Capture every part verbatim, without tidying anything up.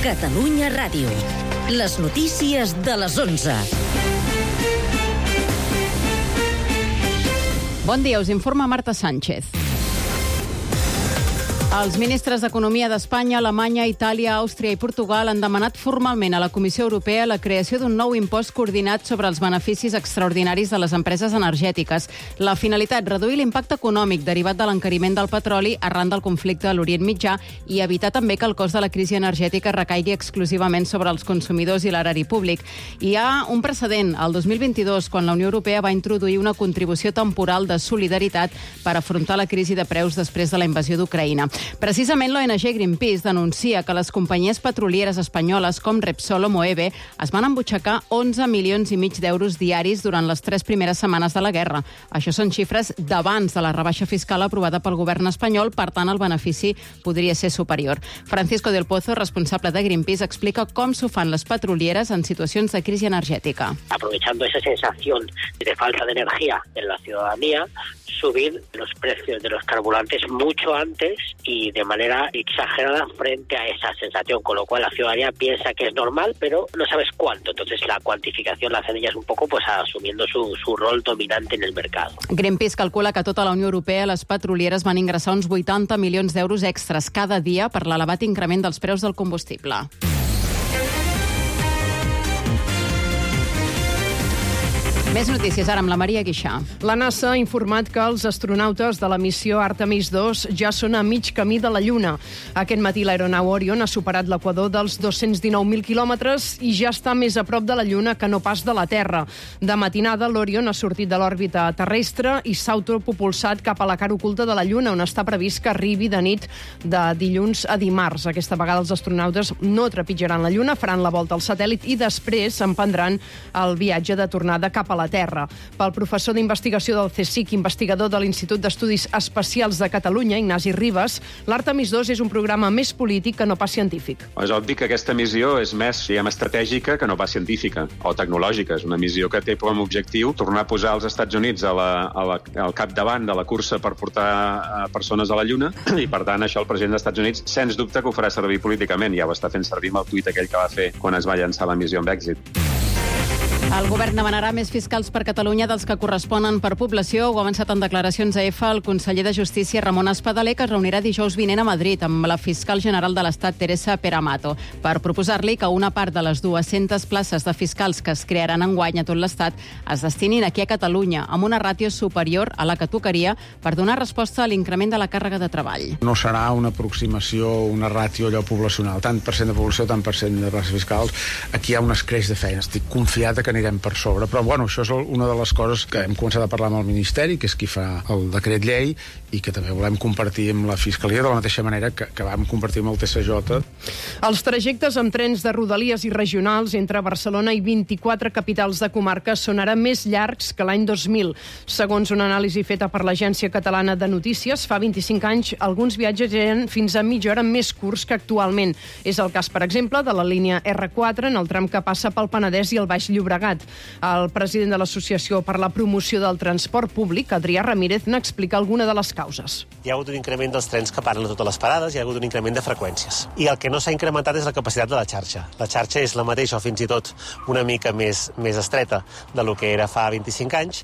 Catalunya Ràdio. Les notícies de les onze. Bon dia, us informa Marta Sánchez. Els ministres d'Economia d'Espanya, Alemanya, Itàlia, Àustria i Portugal han demanat formalment a la Comissió Europea la creació d'un nou impost coordinat sobre els beneficis extraordinaris de les empreses energètiques. La finalitat, reduir l'impacte econòmic derivat de l'encariment del petroli arran del conflicte a l'Orient Mitjà i evitar també que el cost de la crisi energètica recaigui exclusivament sobre els consumidors i l'erari públic. Hi ha un precedent, el dos mil vint-i-dos, quan la Unió Europea va introduir una contribució temporal de solidaritat per afrontar la crisi de preus després de la invasió d'Ucraïna. Precisament l'O N G Greenpeace denuncia que les companyies petrolieres espanyoles com Repsol o Moeve es van embutxacar onze milions i mig d'euros diaris durant les tres primeres setmanes de la guerra. Això són xifres d'abans de la rebaixa fiscal aprovada pel govern espanyol, per tant el benefici podria ser superior. Francisco del Pozo, responsable de Greenpeace, explica com s'ho fan les petrolieres en situacions de crisi energètica. Aprovechando esa sensación de falta de energía en la ciudadanía, subir los precios de los carburantes mucho antes y de manera exagerada frente a esa sensación, con lo cual la ciudadanía piensa que es normal, pero no sabes cuánto. Entonces la cuantificación la hacen ellas un poco pues asumiendo su, su rol dominante en el mercado. Greenpeace calcula que a tota la Unió Europea les petrolieres van ingressar uns vuitanta milions d'euros extras cada dia per l'elevat increment dels preus del combustible. Més notícies ara amb la Maria Guixà. La NASA ha informat que els astronautes de la missió Artemis dos ja són a mig camí de la Lluna. Aquest matí l'aeronau Orion ha superat l'equador dels dos-cents dinou mil quilòmetres i ja està més a prop de la Lluna que no pas de la Terra. De matinada, l'Orion ha sortit de l'òrbita terrestre i s'ha autopropulsat cap a la cara oculta de la Lluna, on està previst que arribi de nit de dilluns a dimarts. Aquesta vegada els astronautes no trepitjaran la Lluna, faran la volta al satèl·lit i després emprendran el viatge de tornada cap a la Terra. Pel professor d'investigació del CSIC, investigador de l'Institut d'Estudis Espacials de Catalunya, Ignasi Ribas, l'Artemis dos és un programa més polític que no pas científic. És obvi que aquesta missió és més, diguem, estratègica que no pas científica o tecnològica. És una missió que té com a objectiu tornar a posar els Estats Units a la, a la, al capdavant de la cursa per portar persones a la Lluna i, per tant, això el president dels Estats Units, sens dubte que ho farà servir políticament. Ja ho està fent servir amb el tuit aquell que va fer quan es va llançar la missió amb èxit. El govern demanarà més fiscals per Catalunya dels que corresponen per població. Ho ha avançat en declaracions a E F A el conseller de Justícia, Ramon Espadaler, que es reunirà dijous vinent a Madrid amb la fiscal general de l'Estat, Teresa Peramato, per proposar-li que una part de les dues-centes places de fiscals que es crearan enguany a tot l'Estat es destinin aquí a Catalunya, amb una ràtio superior a la que tocaria per donar resposta a l'increment de la càrrega de treball. No serà una aproximació, una ràtio allò poblacional, tant per cent de població, tant per cent de places fiscals. Aquí hi ha un escreix de feina. Estic confiat que anirem per sobre, però bueno, això és una de les coses que hem començat a parlar amb el Ministeri, que és qui fa el decret llei, i que també volem compartir amb la Fiscalia de la mateixa manera que, que vam compartir amb el T S J. Els trajectes amb trens de rodalies i regionals entre Barcelona i vint-i-quatre capitals de comarca són ara més llargs que l'any dos mil. Segons una anàlisi feta per l'Agència Catalana de Notícies, fa vint-i-cinc anys alguns viatges eren fins a mitja hora més curts que actualment. És el cas, per exemple, de la línia erre quatre en el tram que passa pel Penedès i el Baix Llobregat. El president de l'Associació per la Promoció del Transport Públic, Adrià Ramírez, n'explica alguna de les causes. Hi ha hagut un increment dels trens que paren a totes les parades, hi ha hagut un increment de freqüències. I el que no s'ha incrementat és la capacitat de la xarxa. La xarxa és la mateixa o fins i tot una mica més, més estreta de lo que era fa vint-i-cinc anys.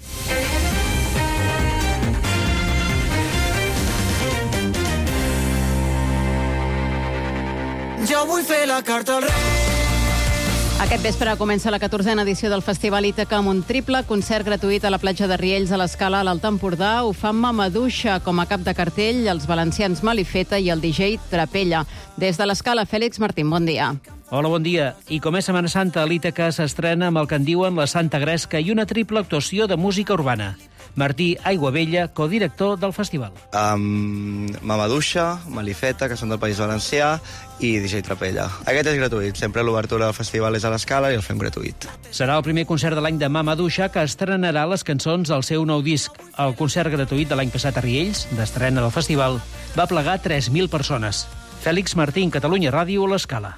Jo vull fer la carta al rei. Aquest vespre comença la catorzena edició del Festival Ítaca amb un triple concert gratuït a la platja de Riells a l'Escala a l'Alt Empordà. Ho fa Mamadouxa com a cap de cartell, els valencians Malifeta i el D J Trapella. Des de l'Escala, Fèlix Martín, bon dia. Hola, bon dia. I com és Setmana Santa, l'Ítaca s'estrena amb el que en diuen la Santa Gresca i una triple actuació de música urbana. Martí Aiguabella, codirector del festival. Um, Mamadouxa, Malifeta, que són del País Valencià, i D J Trapella. Aquest és gratuït. Sempre l'obertura del festival és a l'Escala i el fem gratuït. Serà el primer concert de l'any de Mamadouxa, que estrenarà les cançons del seu nou disc. El concert gratuït de l'any passat a Riells, d'estrena del festival, va plegar tres mil persones. Fèlix Martín, Catalunya Ràdio, a l'Escala.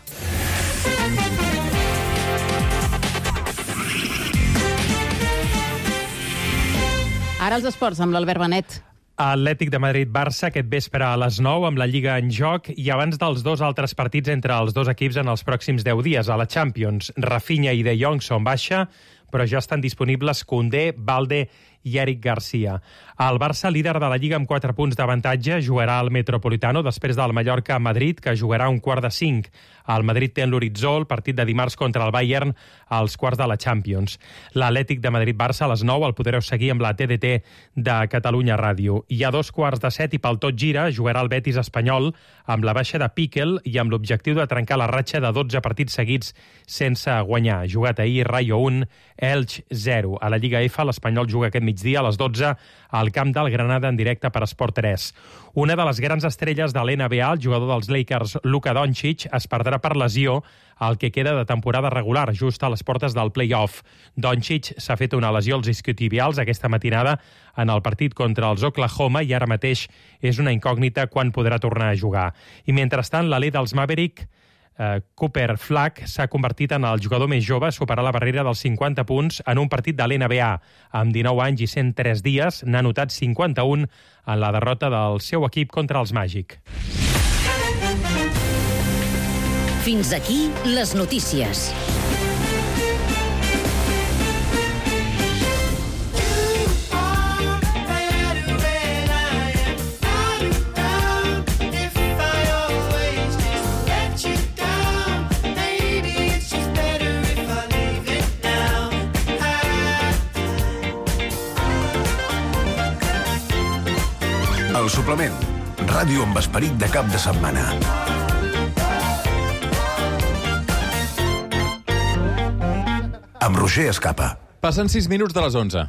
Ara els esports amb l'Albert Benet. Atlètic de Madrid-Barça aquest vespre a les nou amb la Lliga en joc i abans dels dos altres partits entre els dos equips en els pròxims deu dies a la Champions. Rafinha i De Jong són baixa, però ja estan disponibles Koundé, Balde i Eric Garcia. El Barça, líder de la Lliga amb quatre punts d'avantatge, jugarà al Metropolitano després del Mallorca-Madrid, que jugarà un quart de cinc. El Madrid té en l'horitzó el partit de dimarts contra el Bayern als quarts de la Champions. L'Atlètic de Madrid-Barça a les nou el podreu seguir amb la T D T de Catalunya Ràdio. I a dos quarts de set i pel tot gira jugarà el Betis espanyol amb la baixa de Piquel i amb l'objectiu de trencar la ratxa de dotze partits seguits sense guanyar. Jugat ahir, Rayo un, Elx zero. A la Lliga F, l'Espanyol juga aquest migdia a les dotze al camp del Granada en directe per Esport tres. Una de les grans estrelles de l'N B A, el jugador dels Lakers, Luka Doncic, es perdrà per lesió el que queda de temporada regular, just a les portes del play-off. Doncic s'ha fet una lesió als isquiotibials aquesta matinada en el partit contra els Oklahoma i ara mateix és una incògnita quan podrà tornar a jugar. I mentrestant, l'alè dels Maverick, Uh, Cooper Flack, s'ha convertit en el jugador més jove a superar la barrera dels cinquanta punts en un partit de l'N B A. Amb dinou anys i cent tres dies, n'ha anotat cinquanta-un en la derrota del seu equip contra els Magic. Fins aquí les notícies. El suplement. Ràdio amb esperit de cap de setmana. Amb Roger Escapa. Passen sis minuts de les onze.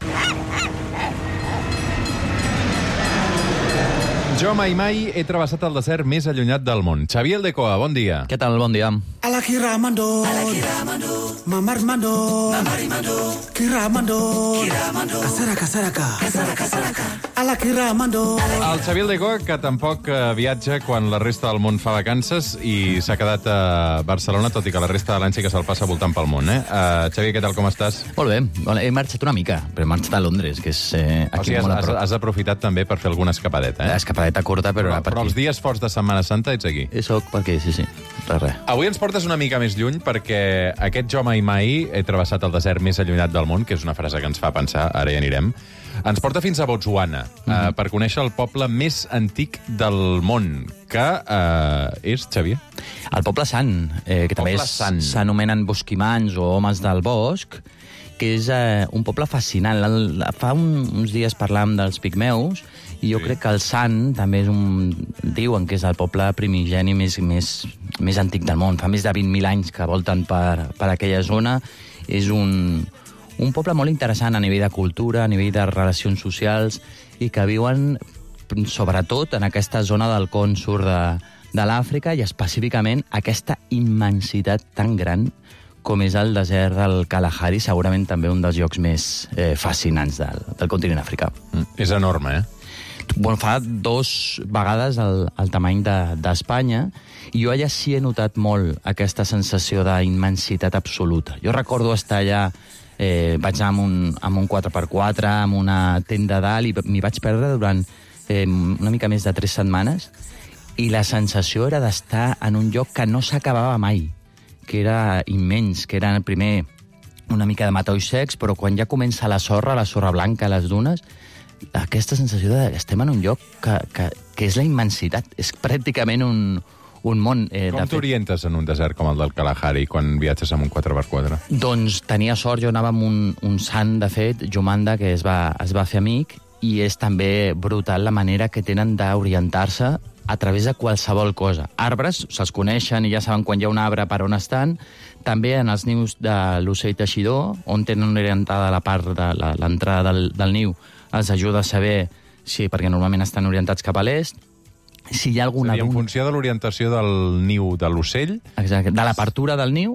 Jo mai mai he travessat el desert més allunyat del món. Xavier Aldecoa, bon dia. Què tal? Bon dia. Ala Kiramando, Ala Kiramando, Mamarmando, Mamarimando, Kiramando, Kiramando, Kasara Kasaraka, Kasara Kasaraka, Ala Kiramando. El Xavier Aldecoa, que tampoc viatja quan la resta del món fa vacances i s'ha quedat a Barcelona, tot i que la resta de l'any sí que se'l passa voltant pel món, eh? Uh, Xavier, què tal, com estàs? Molt bé. Bueno, he marxat una mica, però he marxat a Londres, que és eh, aquí o sigui, molt has, a prop. has aprofitat també per fer alguna escapadeta, eh? Escapadeta curta, però, però, per però aquí. els dies forts de Setmana Santa ets aquí. I soc per aquí, sí, sí. Res, res. Avui ens portes una mica més lluny perquè aquest jo mai mai he travessat el desert més allunyat del món, que és una frase que ens fa pensar, ara hi anirem, ens porta fins a Botswana, mm -hmm. uh, per conèixer el poble més antic del món, que uh, és, Xavier? El poble sant, eh, que també s'anomenen bosquimans o homes del bosc, que és eh, un poble fascinant. El, fa un, uns dies parlàvem dels pigmeus, i jo sí. crec que el Sant també és un... diuen que és el poble primigeni més, més, més antic del món. Fa més de vint mil anys que volten per, per aquella zona. És un, un poble molt interessant a nivell de cultura, a nivell de relacions socials, i que viuen sobretot en aquesta zona del con sur de, de l'Àfrica, i específicament aquesta immensitat tan gran com és el desert del Kalahari, segurament també un dels llocs més eh, fascinants del, del continent africà. Mm, és enorme, eh? Bueno, fa dos vegades el, el tamany d'Espanya, de, i jo allà sí he notat molt aquesta sensació d'immensitat absoluta. Jo recordo estar allà, eh, vaig anar amb un, amb un quatre per quatre, amb una tenda dalt, i m'hi vaig perdre durant eh, una mica més de tres setmanes, i la sensació era d'estar en un lloc que no s'acabava mai, que era immens, que era primer una mica de matolls secs, però quan ja comença la sorra, la sorra blanca, les dunes, aquesta sensació de que estem en un lloc que, que, que és la immensitat. És pràcticament un, un món. Eh, com t'orientes en un desert com el del Kalahari quan viatges amb un quatre per quatre? Doncs tenia sort, jo anava amb un, un sant, de fet, Jumanda, que es va, es va fer amic, i és també brutal la manera que tenen d'orientar-se a través de qualsevol cosa. Arbres, se'ls coneixen i ja saben quan hi ha un arbre per on estan. També en els nius de l'ocell teixidor, on tenen orientada la part de l'entrada del, del niu, els ajuda a saber, sí, perquè normalment estan orientats cap a l'est, si hi ha alguna... És a dir, en funció de l'orientació del niu de l'ocell... Exacte, de l'apertura del niu,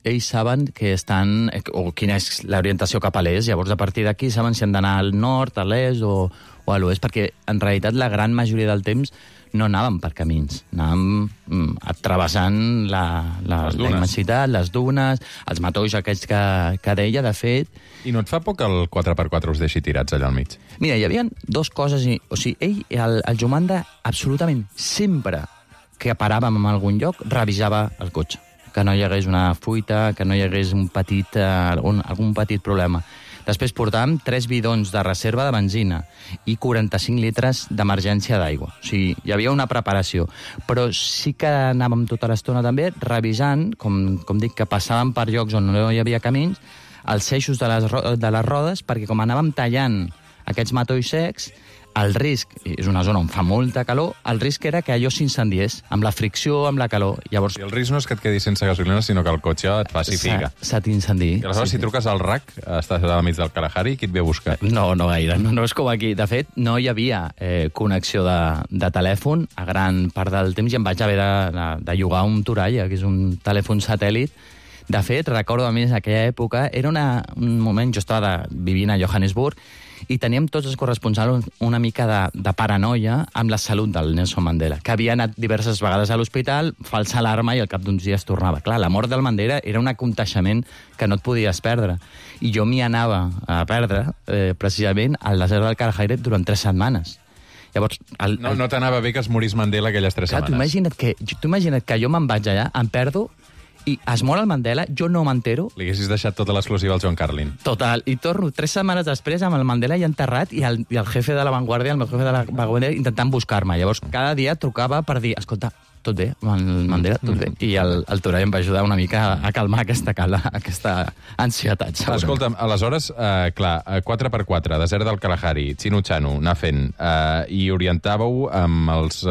ells saben que estan, o quina és l'orientació cap a l'est, llavors a partir d'aquí saben si han d'anar al nord, a l'est o, o a l'oest, perquè en realitat la gran majoria del temps no anàvem per camins, anàvem mm, travessant la, la, la immensitat, les dunes, els matolls aquests que, que deia, de fet. I no et fa por que el quatre per quatre us deixi tirats allà al mig? Mira, hi havia dos coses, i, o sigui, ell, el, el Jomanda, absolutament sempre que paràvem en algun lloc, revisava el cotxe. Que no hi hagués una fuita, que no hi hagués un petit, uh, un, algun petit problema. Després portàvem tres bidons de reserva de benzina i quaranta-cinc litres d'emergència d'aigua. O sigui, hi havia una preparació. Però sí que anàvem tota l'estona també revisant, com, com dic, que passàvem per llocs on no hi havia camins, els eixos de les, de les rodes, perquè com anàvem tallant aquests matolls secs, el risc, és una zona on fa molta calor, el risc era que allò s'incendiés, amb la fricció, amb la calor. Llavors, I el risc no és que et quedis sense gasolina, sinó que el cotxe et faci figa. Se t'incendi. I aleshores, sí, si truques al R A C, estàs al mig del Kalahari, qui et ve a buscar? No, no gaire. No, no és com aquí. De fet, no hi havia eh, connexió de, de telèfon a gran part del temps i em vaig haver de, de, de llogar un Toralla, que és un telèfon satèl·lit. De fet, recordo a més aquella època, era una, un moment, jo estava de, vivint a Johannesburg, i teníem tots els corresponsals una mica de, de paranoia amb la salut del Nelson Mandela, que havia anat diverses vegades a l'hospital, falsa alarma, i al cap d'uns dies tornava. Clar, la mort del Mandela era un aconteixement que no et podies perdre. I jo m'hi anava a perdre, eh, precisament, al desert del Kalahari durant tres setmanes. Llavors, el, el... No, no t'anava bé que es morís Mandela aquelles tres Clar, setmanes. T'imagina't que, t'imagina't que jo me'n vaig allà, em perdo, i es mor el Mandela, jo no m'entero. Li haguessis deixat tota l'exclusiva al John Carlin. Total, i torno tres setmanes després amb el Mandela ja enterrat i el, i el jefe de la Vanguardia, el meu jefe de la Vanguardia, intentant buscar-me. Llavors, cada dia trucava per dir, escolta, tot bé, el Mandela, tot bé. I el, el Torell em va ajudar una mica a calmar aquesta calma, aquesta ansietat. Segurament. Escolta'm, aleshores, eh, clar, quatre per quatre, desert del Kalahari, Chinu-Chanu, anar fent, eh, i orientàveu amb els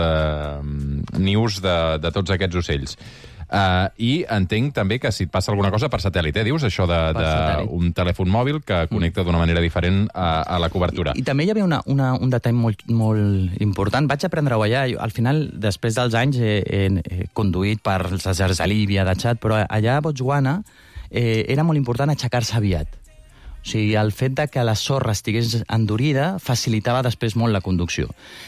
eh, nius de, de tots aquests ocells. Uh, I entenc també que si et passa alguna cosa per satèl·lit, eh? Dius això d'un telèfon mòbil que connecta d'una manera diferent a, a la cobertura. I, i també hi havia una, una, un detall molt, molt important. Vaig aprendre-ho allà. Al final, després dels anys, he, he, he conduït per els deserts de Líbia, de Txad, però allà a Botswana eh, era molt important aixecar-se aviat. O sigui, el fet de que la sorra estigués endurida facilitava després molt la conducció.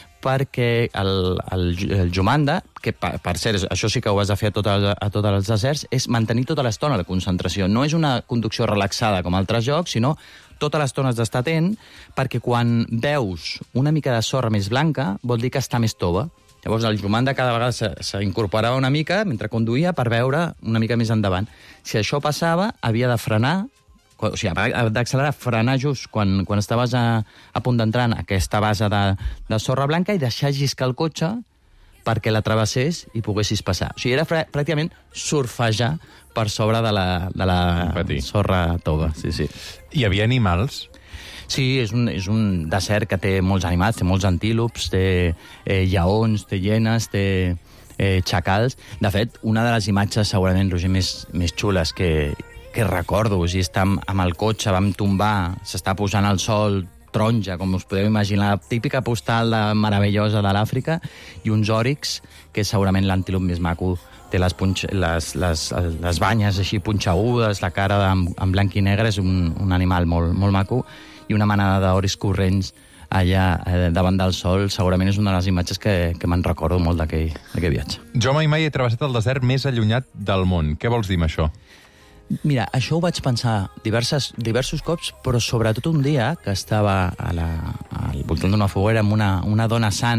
Perquè el, el, el Jomanda, que per, per cert, això sí que ho has de fer a, tot el, a tots els deserts, és mantenir tota l'estona la concentració. No és una conducció relaxada com altres jocs, sinó tota l'estona has d'estar atent, perquè quan veus una mica de sorra més blanca, vol dir que està més tova. Llavors el Jomanda cada vegada s'incorporava una mica mentre conduïa per veure una mica més endavant. Si això passava, havia de frenar, o sigui, d'accelerar, frenar just quan, quan estaves a, a punt d'entrar en aquesta base de, de sorra blanca i deixar lliscar el cotxe perquè la travessés i poguessis passar. O sigui, era pràcticament surfejar per sobre de la, de la sorra tova. Sí, sí. Hi havia animals? Sí, és un, és un desert que té molts animals, té molts antílops, té eh, lleons, té hienes, té eh, xacals. De fet, una de les imatges segurament, Roger, més, més xules que que recordo, o sigui, estem amb el cotxe, vam tombar, s'està posant el sol, taronja, com us podeu imaginar, la típica postal de, meravellosa de l'Àfrica, i uns òrix, que és segurament l'antílop més maco, té les, punx, les, les, les banyes així punxegudes, la cara en, en blanc i negre, és un, un animal molt, molt maco, i una manada d'òrix corrents allà eh, davant del sol, segurament és una de les imatges que, que me'n recordo molt d'aquell viatge. Jo mai mai he travessat el desert més allunyat del món. Què vols dir amb això? Mira, això ho vaig pensar diverses, diversos cops, però sobretot un dia que estava a la, al voltant d'una foguera amb una, una dona sant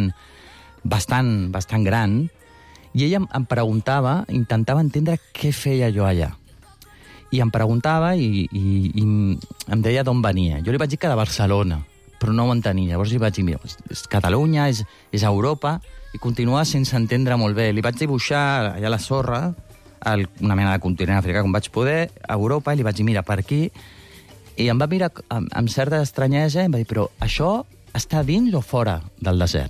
bastant, bastant gran, i ella em, em preguntava, intentava entendre què feia jo allà. I em preguntava i, i, i em deia d'on venia. Jo li vaig dir que de Barcelona, però no ho entenia. Llavors li vaig dir, mira, és Catalunya, és, és Europa, i continuava sense entendre molt bé. Li vaig dibuixar allà a la sorra una mena de continent africà com vaig poder, a Europa, i li vaig dir, mira, per aquí, i em va mirar amb, amb certa estranyesa i em va dir, però això està dins o fora del desert?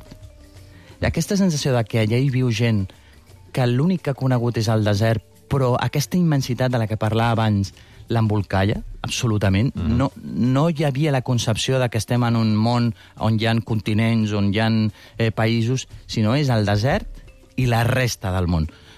I aquesta sensació de que allà hi viu gent que l'únic que ha conegut és el desert, però aquesta immensitat de la que parlava abans l'embolcalla, absolutament. Mm. No, no hi havia la concepció de que estem en un món on hi ha continents, on hi ha eh, països, sinó és el desert i la resta del món.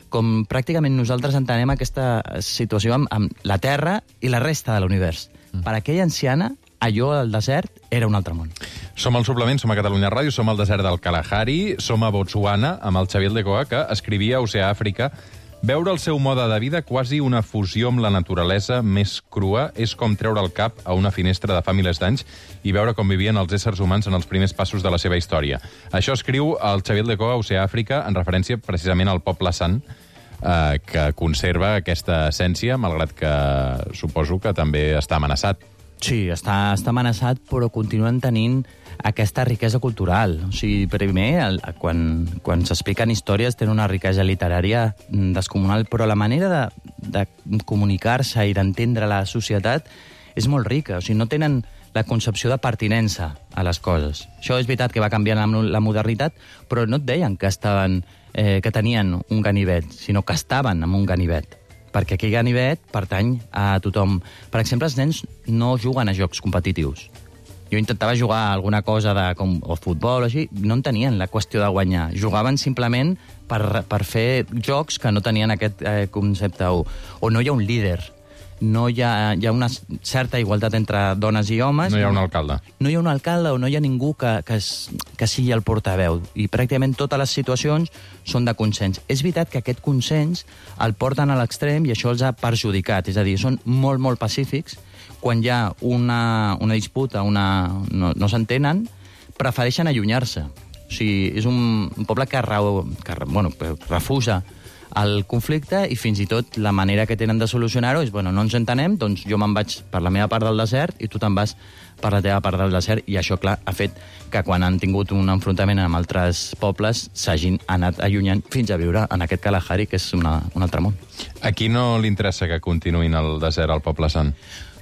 com pràcticament nosaltres entenem aquesta situació amb, amb la Terra i la resta de l'univers. Mm. Per aquella anciana, allò al desert era un altre món. Som al Suplement, som a Catalunya Ràdio, som al desert del Kalahari, som a Botswana, amb el Xavier Aldecoa, que escrivia Oceà Àfrica. Veure el seu mode de vida, quasi una fusió amb la naturalesa més crua, és com treure el cap a una finestra de fa milers d'anys i veure com vivien els éssers humans en els primers passos de la seva història. Això escriu el Xavier Aldecoa a Oceà Àfrica en referència precisament al poble sant, eh, que conserva aquesta essència, malgrat que suposo que també està amenaçat. Sí, està, està amenaçat, però continuen tenint aquesta riquesa cultural. O sigui, primer, el, quan, quan s'expliquen històries, tenen una riquesa literària descomunal, però la manera de, de comunicar-se i d'entendre la societat és molt rica. O sigui, no tenen la concepció de pertinença a les coses. Això és veritat que va canviant amb la modernitat, però no et deien que, estaven, eh, que tenien un ganivet, sinó que estaven amb un ganivet. Perquè aquell ganivet pertany a tothom. Per exemple, els nens no juguen a jocs competitius. Jo intentava jugar a alguna cosa de, com, o futbol o així, no en tenien la qüestió de guanyar. Jugaven simplement per, per fer jocs que no tenien aquest eh, concepte. O, o no hi ha un líder. No hi ha, hi ha una certa igualtat entre dones i homes. No hi ha un alcalde. No hi ha un alcalde o no hi ha ningú que, que, es, que sigui el portaveu. I pràcticament totes les situacions són de consens. És veritat que aquest consens el porten a l'extrem i això els ha perjudicat. És a dir, són molt, molt pacífics. Quan hi ha una, una disputa, una, no, no s'entenen, prefereixen allunyar-se. O sigui, és un, un poble que, rau, que bueno, refusa el conflicte i fins i tot la manera que tenen de solucionar-ho és, bueno, no ens entenem, doncs jo me'n vaig per la meva part del desert i tu te'n vas per la teva part del desert, i això, clar, ha fet que quan han tingut un enfrontament amb altres pobles s'hagin anat allunyant fins a viure en aquest Kalahari, que és una, un altre món. A qui no li interessa que continuïn al desert al Poble Sant?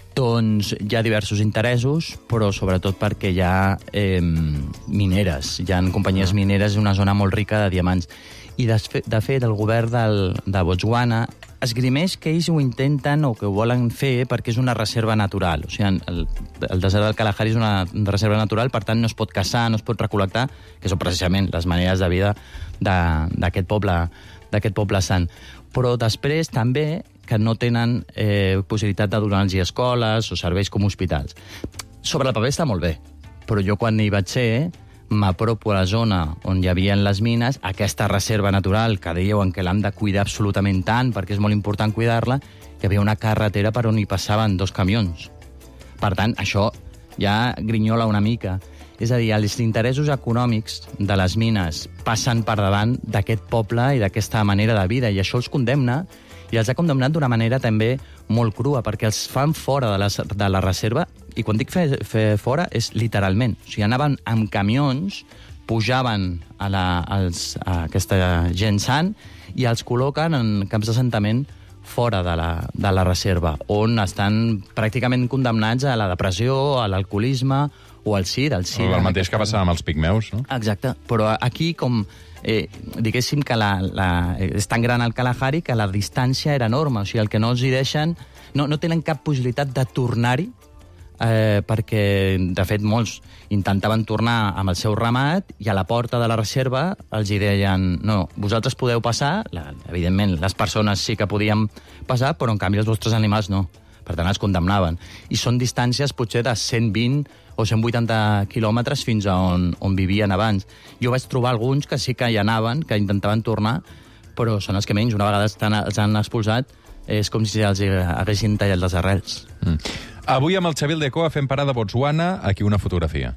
Doncs hi ha diversos interessos, però sobretot perquè hi ha eh, mineres, hi ha companyies mineres, és una zona molt rica de diamants. I de, de fet, el govern del, de Botswana esgrimeix que ells ho intenten o que ho volen fer perquè és una reserva natural. O sigui, el, el desert del Kalahari és una reserva natural, per tant no es pot caçar, no es pot recol·lectar, que són precisament les maneres de vida d'aquest poble, d'aquest poble sant. Però després també que no tenen eh, possibilitat de donar-los escoles o serveis com hospitals. Sobre el paper està molt bé, però jo quan hi vaig ser m'apropo a la zona on hi havia les mines, aquesta reserva natural que dèieu que l'han de cuidar absolutament tant perquè és molt important cuidar-la, hi havia una carretera per on hi passaven dos camions. Per tant, això ja grinyola una mica. És a dir, els interessos econòmics de les mines passen per davant d'aquest poble i d'aquesta manera de vida, i això els condemna, i els ha condemnat d'una manera també molt crua, perquè els fan fora de la, de la reserva, i quan dic fer, fer fora és literalment. O sigui, anaven amb camions, pujaven a, la, als, a aquesta gent sant i els col·loquen en camps d'assentament fora de la, de la reserva, on estan pràcticament condemnats a la depressió, a l'alcoholisme o al SIDA. El, SIDA, el mateix que passava amb els pigmeus, no? Exacte, però aquí com... Eh, diguéssim que la, la, és tan gran el Kalahari que la distància era enorme, o sigui, el que no els hi deixen, no, no tenen cap possibilitat de tornar-hi, eh, perquè, de fet, molts intentaven tornar amb el seu ramat i a la porta de la reserva els hi deien, no, vosaltres podeu passar, la, evidentment, les persones sí que podien passar, però en canvi els vostres animals no. Per tant, els condemnaven. I són distàncies potser de cent vint o cent vuitanta quilòmetres fins a on, on vivien abans. Jo vaig trobar alguns que sí que hi anaven, que intentaven tornar, però són els que menys. Una vegada estan, els han expulsat, és com si els haguessin tallat les arrels. Mm. Avui amb el Xavier Aldecoa fem parada a Botswana, aquí una fotografia.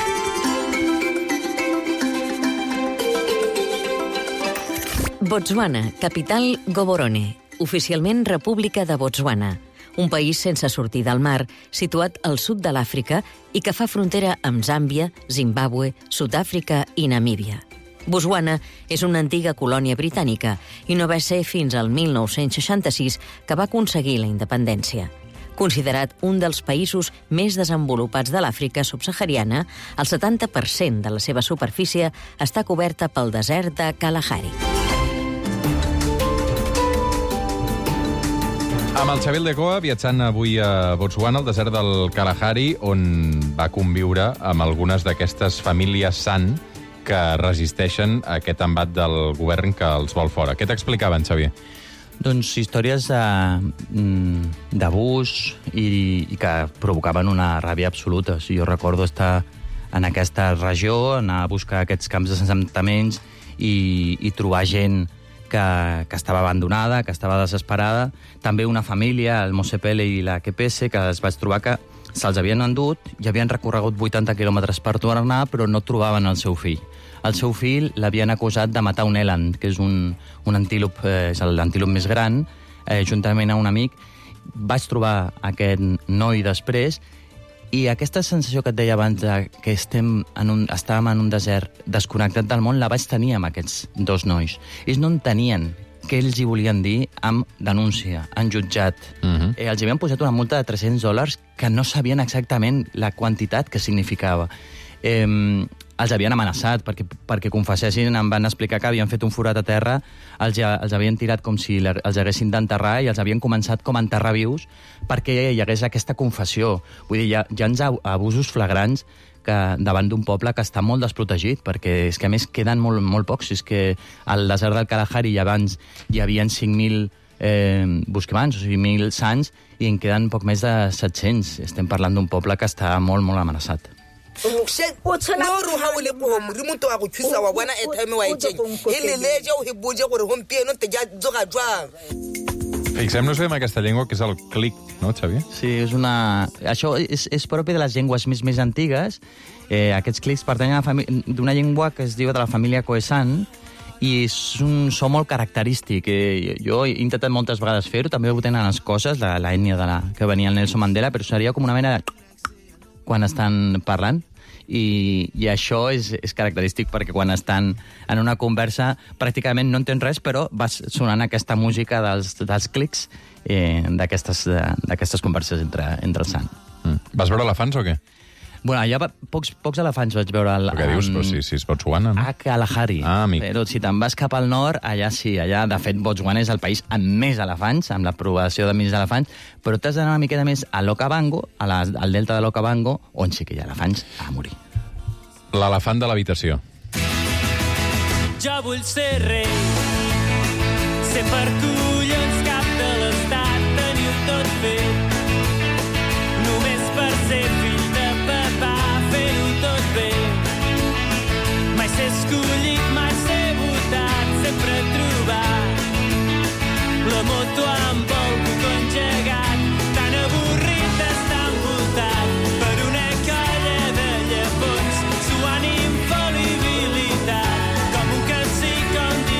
Botswana, capital Gaborone, oficialment República de Botswana. Un país sense sortir del mar, situat al sud de l'Àfrica i que fa frontera amb Zàmbia, Zimbàbue, Sud-àfrica i Namíbia. Botswana és una antiga colònia britànica i no va ser fins al mil nou-cents seixanta-sis que va aconseguir la independència. Considerat un dels països més desenvolupats de l'Àfrica subsahariana, el setanta per cent de la seva superfície està coberta pel desert de Kalahari. Amb el Xavier Aldecoa, viatjant avui a Botswana, al desert del Kalahari, on va conviure amb algunes d'aquestes famílies sant que resisteixen a aquest embat del govern que els vol fora. Què t'explicaven, Xavier? Doncs històries d'abús i, i que provocaven una ràbia absoluta. O sigui, jo recordo estar en aquesta regió, anar a buscar aquests camps d'assentaments i, i trobar gent que, que estava abandonada, que estava desesperada. També una família, el Mosepele i la Q P S, que es vaig trobar que se'ls havien endut i havien recorregut vuitanta quilòmetres per tornar, però no trobaven el seu fill. El seu fill l'havien acusat de matar un eland, que és un, un antílop, eh, és l'antílop més gran, eh, juntament a un amic. Vaig trobar aquest noi després i aquesta sensació que et deia abans de que estem en un, estàvem en un desert desconnectat del món, la vaig tenir amb aquests dos nois. Ells no entenien què ells hi volien dir amb denúncia, en jutjat. Uh-huh. eh, els havien posat una multa de tres-cents dòlars que no sabien exactament la quantitat que significava. Eh, els havien amenaçat perquè, perquè confessessin, em van explicar que havien fet un forat a terra, els, els havien tirat com si els haguessin d'enterrar i els havien començat com a enterrar vius perquè hi hagués aquesta confessió. Vull dir, hi ha, hi ha abusos flagrants que davant d'un poble que està molt desprotegit, perquè és que a més queden molt, molt pocs. És que al desert del Kalahari abans hi havia cinc mil eh, bosquimans, o sigui, mil sants, i en queden poc més de set-cents. Estem parlant d'un poble que està molt, molt amenaçat. Fixem-nos bé en aquesta llengua, que és el clic, no, Xavier? Sí, és una... Això és, és propi de les llengües més, més antigues. Eh, aquests clics pertanyen d'una llengua que es diu de la família Khoisan, i és un so molt característic. Eh, jo he intentat moltes vegades fer-ho, també ho tenen les coses, la, la ètnia de la, que venia el Nelson Mandela, però seria com una mena de... quan estan parlant. I, i això és, és característic perquè quan estan en una conversa pràcticament no entens res, però vas sonant aquesta música dels, dels clics eh, d'aquestes converses entre, entre els sants. Mm. Vas veure elefants o què? Bueno, allà pocs, pocs elefants vaig veure... El, què dius? Però si, si és Botswana, no? A Kalahari. Ah, amic. Però si te'n vas cap al nord, allà sí, allà, de fet, Botswana és el país amb més elefants, amb l'aprovació de més elefants, però t'has d'anar una miqueta més a l'Okavango, a la, al delta de l'Okavango, on sí que hi ha elefants a morir. L'elefant de l'habitació. Jo vull ser rei, ser per collons cap de l'estat, tenir-ho tot fet. Només per ser fill de papà, fer-ho tot bé. Mai ser escollit, mai ser votat, sempre trobar la moto amb el botó engegat, tan avorrit d'estar envoltat per una colla de llepons, suant infal·libilitat, com un cacic o un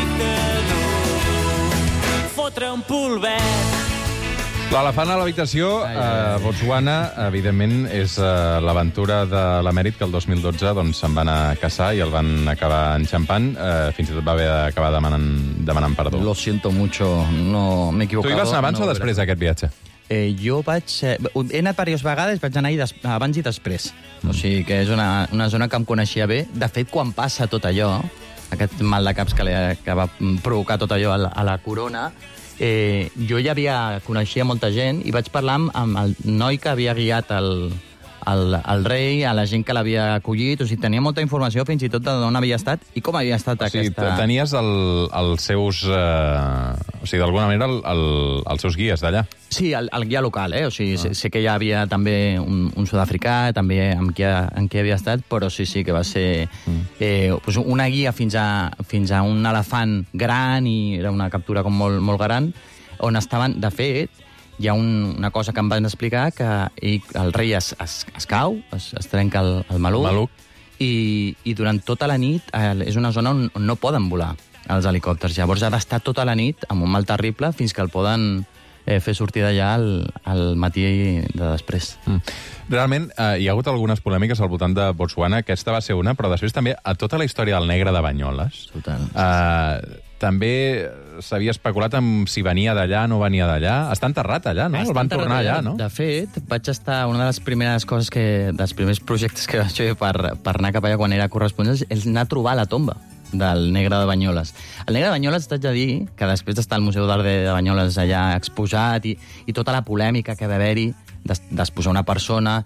dictador, fotre un polvet. L'elefant a l'habitació, a Botswana, evidentment, és uh, l'aventura de l'emèrit que el dos mil dotze doncs, se'n van a caçar i el van acabar enxampant. Uh, fins i tot va haver d'acabar demanant, demanant perdó. Lo siento mucho, no m'he equivocado. Tu hi vas anar abans no, o després d'aquest viatge? Eh, jo vaig... Eh, he anat diverses vegades, vaig anar des, abans i després. Mm. O sigui que és una, una zona que em coneixia bé. De fet, quan passa tot allò, aquest mal de caps que, li, que va provocar tot allò a la, a la corona, eh, jo ja havia coneixia molta gent i vaig parlar amb, amb el noi que havia guiat el, el, el rei, a la gent que l'havia acollit. O sigui, tenia molta informació fins i tot d'on havia estat i com havia estat o sigui, aquesta... Tenies el, els seus... Eh, o sigui, d'alguna manera, el, el, els seus guies d'allà. Sí, el, el guia local, eh? O sigui, ah. sé, sé que hi havia també un, un sud-africà, també amb qui, amb qui havia estat, però sí, sí, que va ser mm. eh, pues una guia fins a, fins a un elefant gran, i era una captura com molt, molt gran, on estaven, de fet, hi ha un, una cosa que em van explicar, que ell, el rei es, es, es cau, es, es trenca el, el maluc, maluc. I, i durant tota la nit eh, és una zona on, on no poden volar els helicòpters. Llavors ha d'estar tota la nit amb un mal terrible fins que el poden eh, fer sortir d'allà al, al matí de després. Mm. Realment, eh, hi ha hagut algunes polèmiques al voltant de Botswana. Aquesta va ser una, però després també a tota la història del negre de Banyoles. Total. Eh, també s'havia especulat amb si venia d'allà o no venia d'allà. Està enterrat allà, no? Està el van tornar allà, allà, no? De fet, vaig estar... Una de les primeres coses que... dels primers projectes que vaig fer per, per anar cap allà quan era corresponsal és anar a trobar la tomba del negre de Banyoles. El negre de Banyoles, t'haig de dir, que després d'estar al Museu d'Art de Banyoles allà exposat i, i tota la polèmica que va haver-hi d'exposar una persona,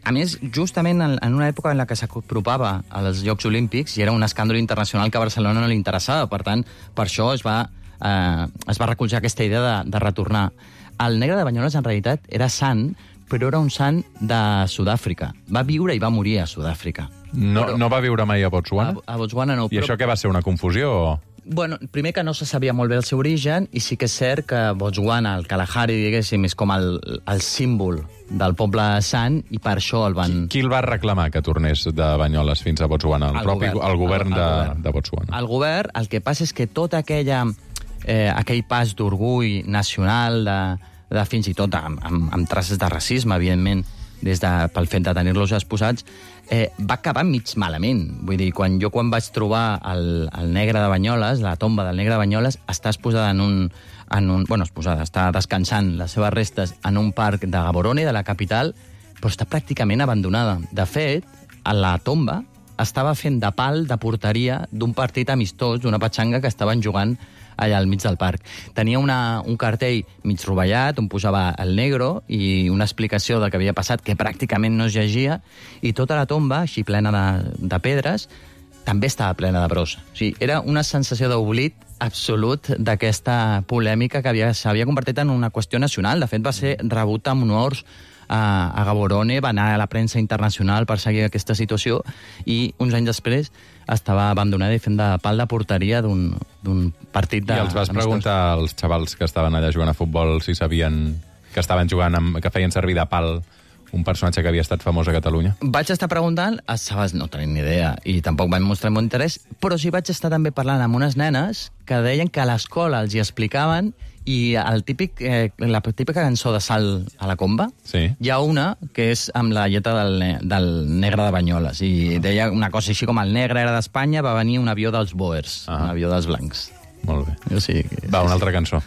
a més, justament en, en una època en la que s'apropava als Jocs Olímpics i era un escàndol internacional que a Barcelona no li interessava. Per tant, per això es va, eh, es va recolzar aquesta idea de, de retornar. El negre de Banyoles, en realitat, era sant, però era un sant de Sud-àfrica. Va viure i va morir a Sud-àfrica. No, però, no va viure mai a Botswana? A, a Botswana no. I però... això què va ser, una confusió o...? Bueno, primer que no se sabia molt bé el seu origen, i sí que és cert que Botswana, el Kalahari, diguéssim, és com el, el símbol del poble sant, i per això el van... Qui, qui el va reclamar que tornés de Banyoles fins a Botswana? El, el propi govern, el govern, el, el de, govern de Botswana. El govern, el que passa és que tot aquella, eh, aquell pas d'orgull nacional, de, de fins i tot amb, amb, amb traces de racisme, evidentment, des de, pel fet de tenir-los exposats, eh, va acabar mig malament. Vull dir, quan jo quan vaig trobar el, el negre de Banyoles, la tomba del negre de Banyoles, està exposada en un... En un bueno, exposada, està descansant les seves restes en un parc de Gaborone, de la capital, però està pràcticament abandonada. De fet, a la tomba estava fent de pal de porteria d'un partit amistós, d'una petxanga que estaven jugant allà al mig del parc. Tenia una, un cartell mig rovellat on posava el negro i una explicació del que havia passat que pràcticament no es llegia, i tota la tomba, així plena de, de pedres, també estava plena de brossa. O sigui, era una sensació d'oblit absolut d'aquesta polèmica que s'havia convertit en una qüestió nacional. De fet, va ser rebut amb honors a, a Gaborone, va anar a la premsa internacional per seguir aquesta situació, i uns anys després estava abandonada i fent de pal de porteria d'un partit de... I els vas preguntar als xavals que estaven allà jugant a futbol si sabien que estaven jugant amb, que feien servir de pal un personatge que havia estat famós a Catalunya? Vaig estar preguntant, els xavals no tenien ni idea i tampoc van mostrar molt interès, però sí vaig estar també parlant amb unes nenes que deien que a l'escola els hi explicaven, i el típic, eh, la típica cançó de Salt a la Comba, sí. Hi ha una que és amb la lletra del, del negre de Banyoles, i deia una cosa així com el negre era d'Espanya, va venir un avió dels Boers, ah. un avió dels blancs. Molt bé. O sigui, que... Va, una altra cançó.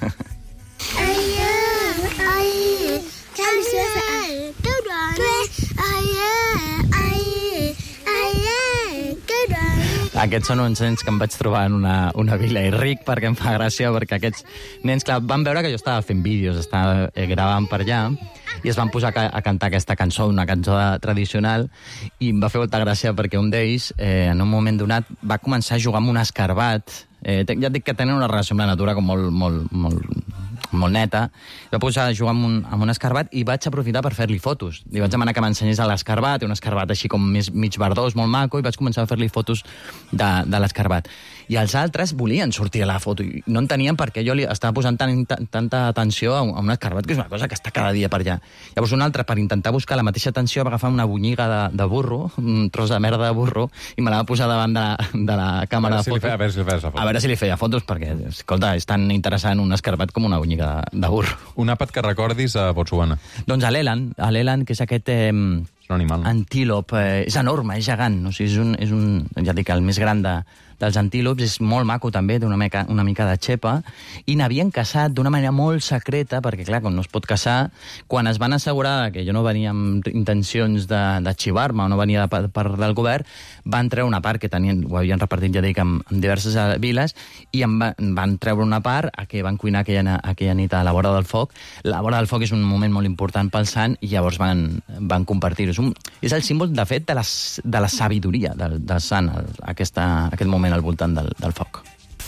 Aquests són uns nens que em vaig trobar en una, una vila, i ric perquè em fa gràcia, perquè aquests nens, clar, van veure que jo estava fent vídeos, estava eh, gravant per allà, i es van posar a, a cantar aquesta cançó, una cançó tradicional, i em va fer molta gràcia perquè un d'ells, eh, en un moment donat, va començar a jugar amb un escarbat. Eh, ja et dic que tenen una relació amb la natura com molt, molt, molt, molt neta. Va posar a jugar amb un, amb un escarbat i vaig aprofitar per fer-li fotos. Li vaig demanar que m'ensenyés l'escarbat, un escarbat així com més mig verdós, molt maco, i vaig començar a fer-li fotos de, de l'escarbat. I els altres volien sortir a la foto i no entenien per què jo li estava posant tan, tan, tanta atenció a un, a un escarbat, que és una cosa que està cada dia per allà. Llavors un altre, per intentar buscar la mateixa atenció, va agafar una bonyiga de, de burro, un tros de merda de burro, i me la va posar davant de la, de la càmera de fotos. A veure si li feia fotos. A veure si li feia fotos, perquè, escolta, és tan interessant un escarbat com una bonyiga de, de burro. Un àpat que recordis a Botswana? Doncs a l'Eland, a l'Eland, que és aquest... Eh, és un animal. Antílop, eh, és enorme, és gegant, o sigui, és un, és un, ja dic, el més gran de, dels antílops, és molt maco també, té una mica, una mica de xepa, i n'havien caçat d'una manera molt secreta, perquè clar, com no es pot caçar, quan es van assegurar que jo no venia amb intencions de, de xivar-me o no venia de part de, del govern, van treure una part que tenien, ho havien repartit, ja dic, en, en diverses viles, i en va, van treure una part a què van cuinar aquella, aquella nit a la vora del foc. La vora del foc és un moment molt important pel sant, i llavors van, van compartir-ho. És, un, és el símbol, de fet, de la, de la sabidoria del, del sant, aquesta, aquest moment al voltant del, del foc.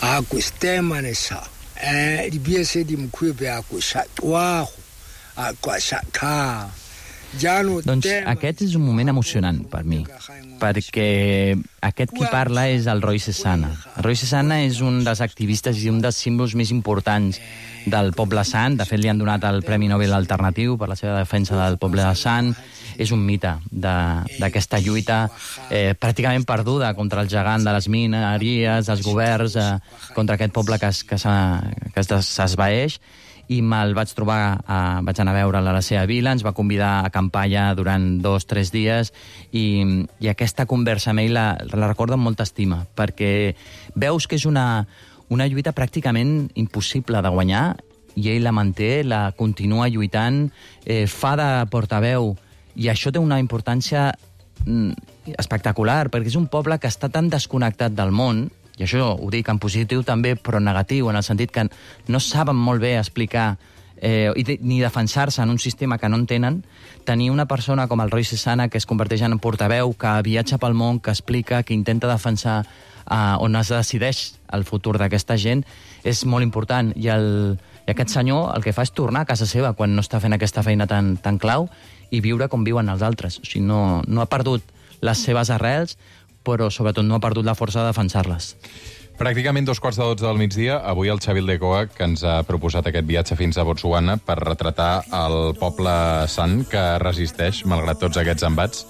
Doncs aquest és un moment emocionant per mi, perquè aquest qui parla és el Roy Cesana. El Roy Cesana és un dels activistes i un dels símbols més importants del poble sant. De fet, li han donat el Premi Nobel Alternatiu per la seva defensa del poble de sant. És un mite d'aquesta lluita eh, pràcticament perduda contra el gegant de les mineries, dels governs, eh, contra aquest poble que, es, que s'esvaeix. I me'l vaig trobar, eh, vaig anar a veure a la seva vila, ens va convidar a acampar allà durant dos o tres dies, i, i aquesta conversa amb ell la, la recordo amb molta estima, perquè veus que és una, una lluita pràcticament impossible de guanyar, i ell la manté, la continua lluitant, eh, fa de portaveu, i això té una importància mm, espectacular, perquè és un poble que està tan desconnectat del món, i això ho dic en positiu també, però negatiu, en el sentit que no saben molt bé explicar eh, i de, ni defensar-se en un sistema que no entenen, tenir una persona com el Roy Cesana, que es converteix en portaveu, que viatja pel món, que explica, que intenta defensar eh, on es decideix el futur d'aquesta gent, és molt important. I, el, I aquest senyor el que fa és tornar a casa seva quan no està fent aquesta feina tan, tan clau i viure com viuen els altres. O sigui, no, no ha perdut les seves arrels, però sobretot no ha perdut la força de defensar-les. Pràcticament dos quarts de dotze del migdia, avui el Xavi Aldecoa, que ens ha proposat aquest viatge fins a Botswana per retratar el poble sant que resisteix, malgrat tots aquests embats.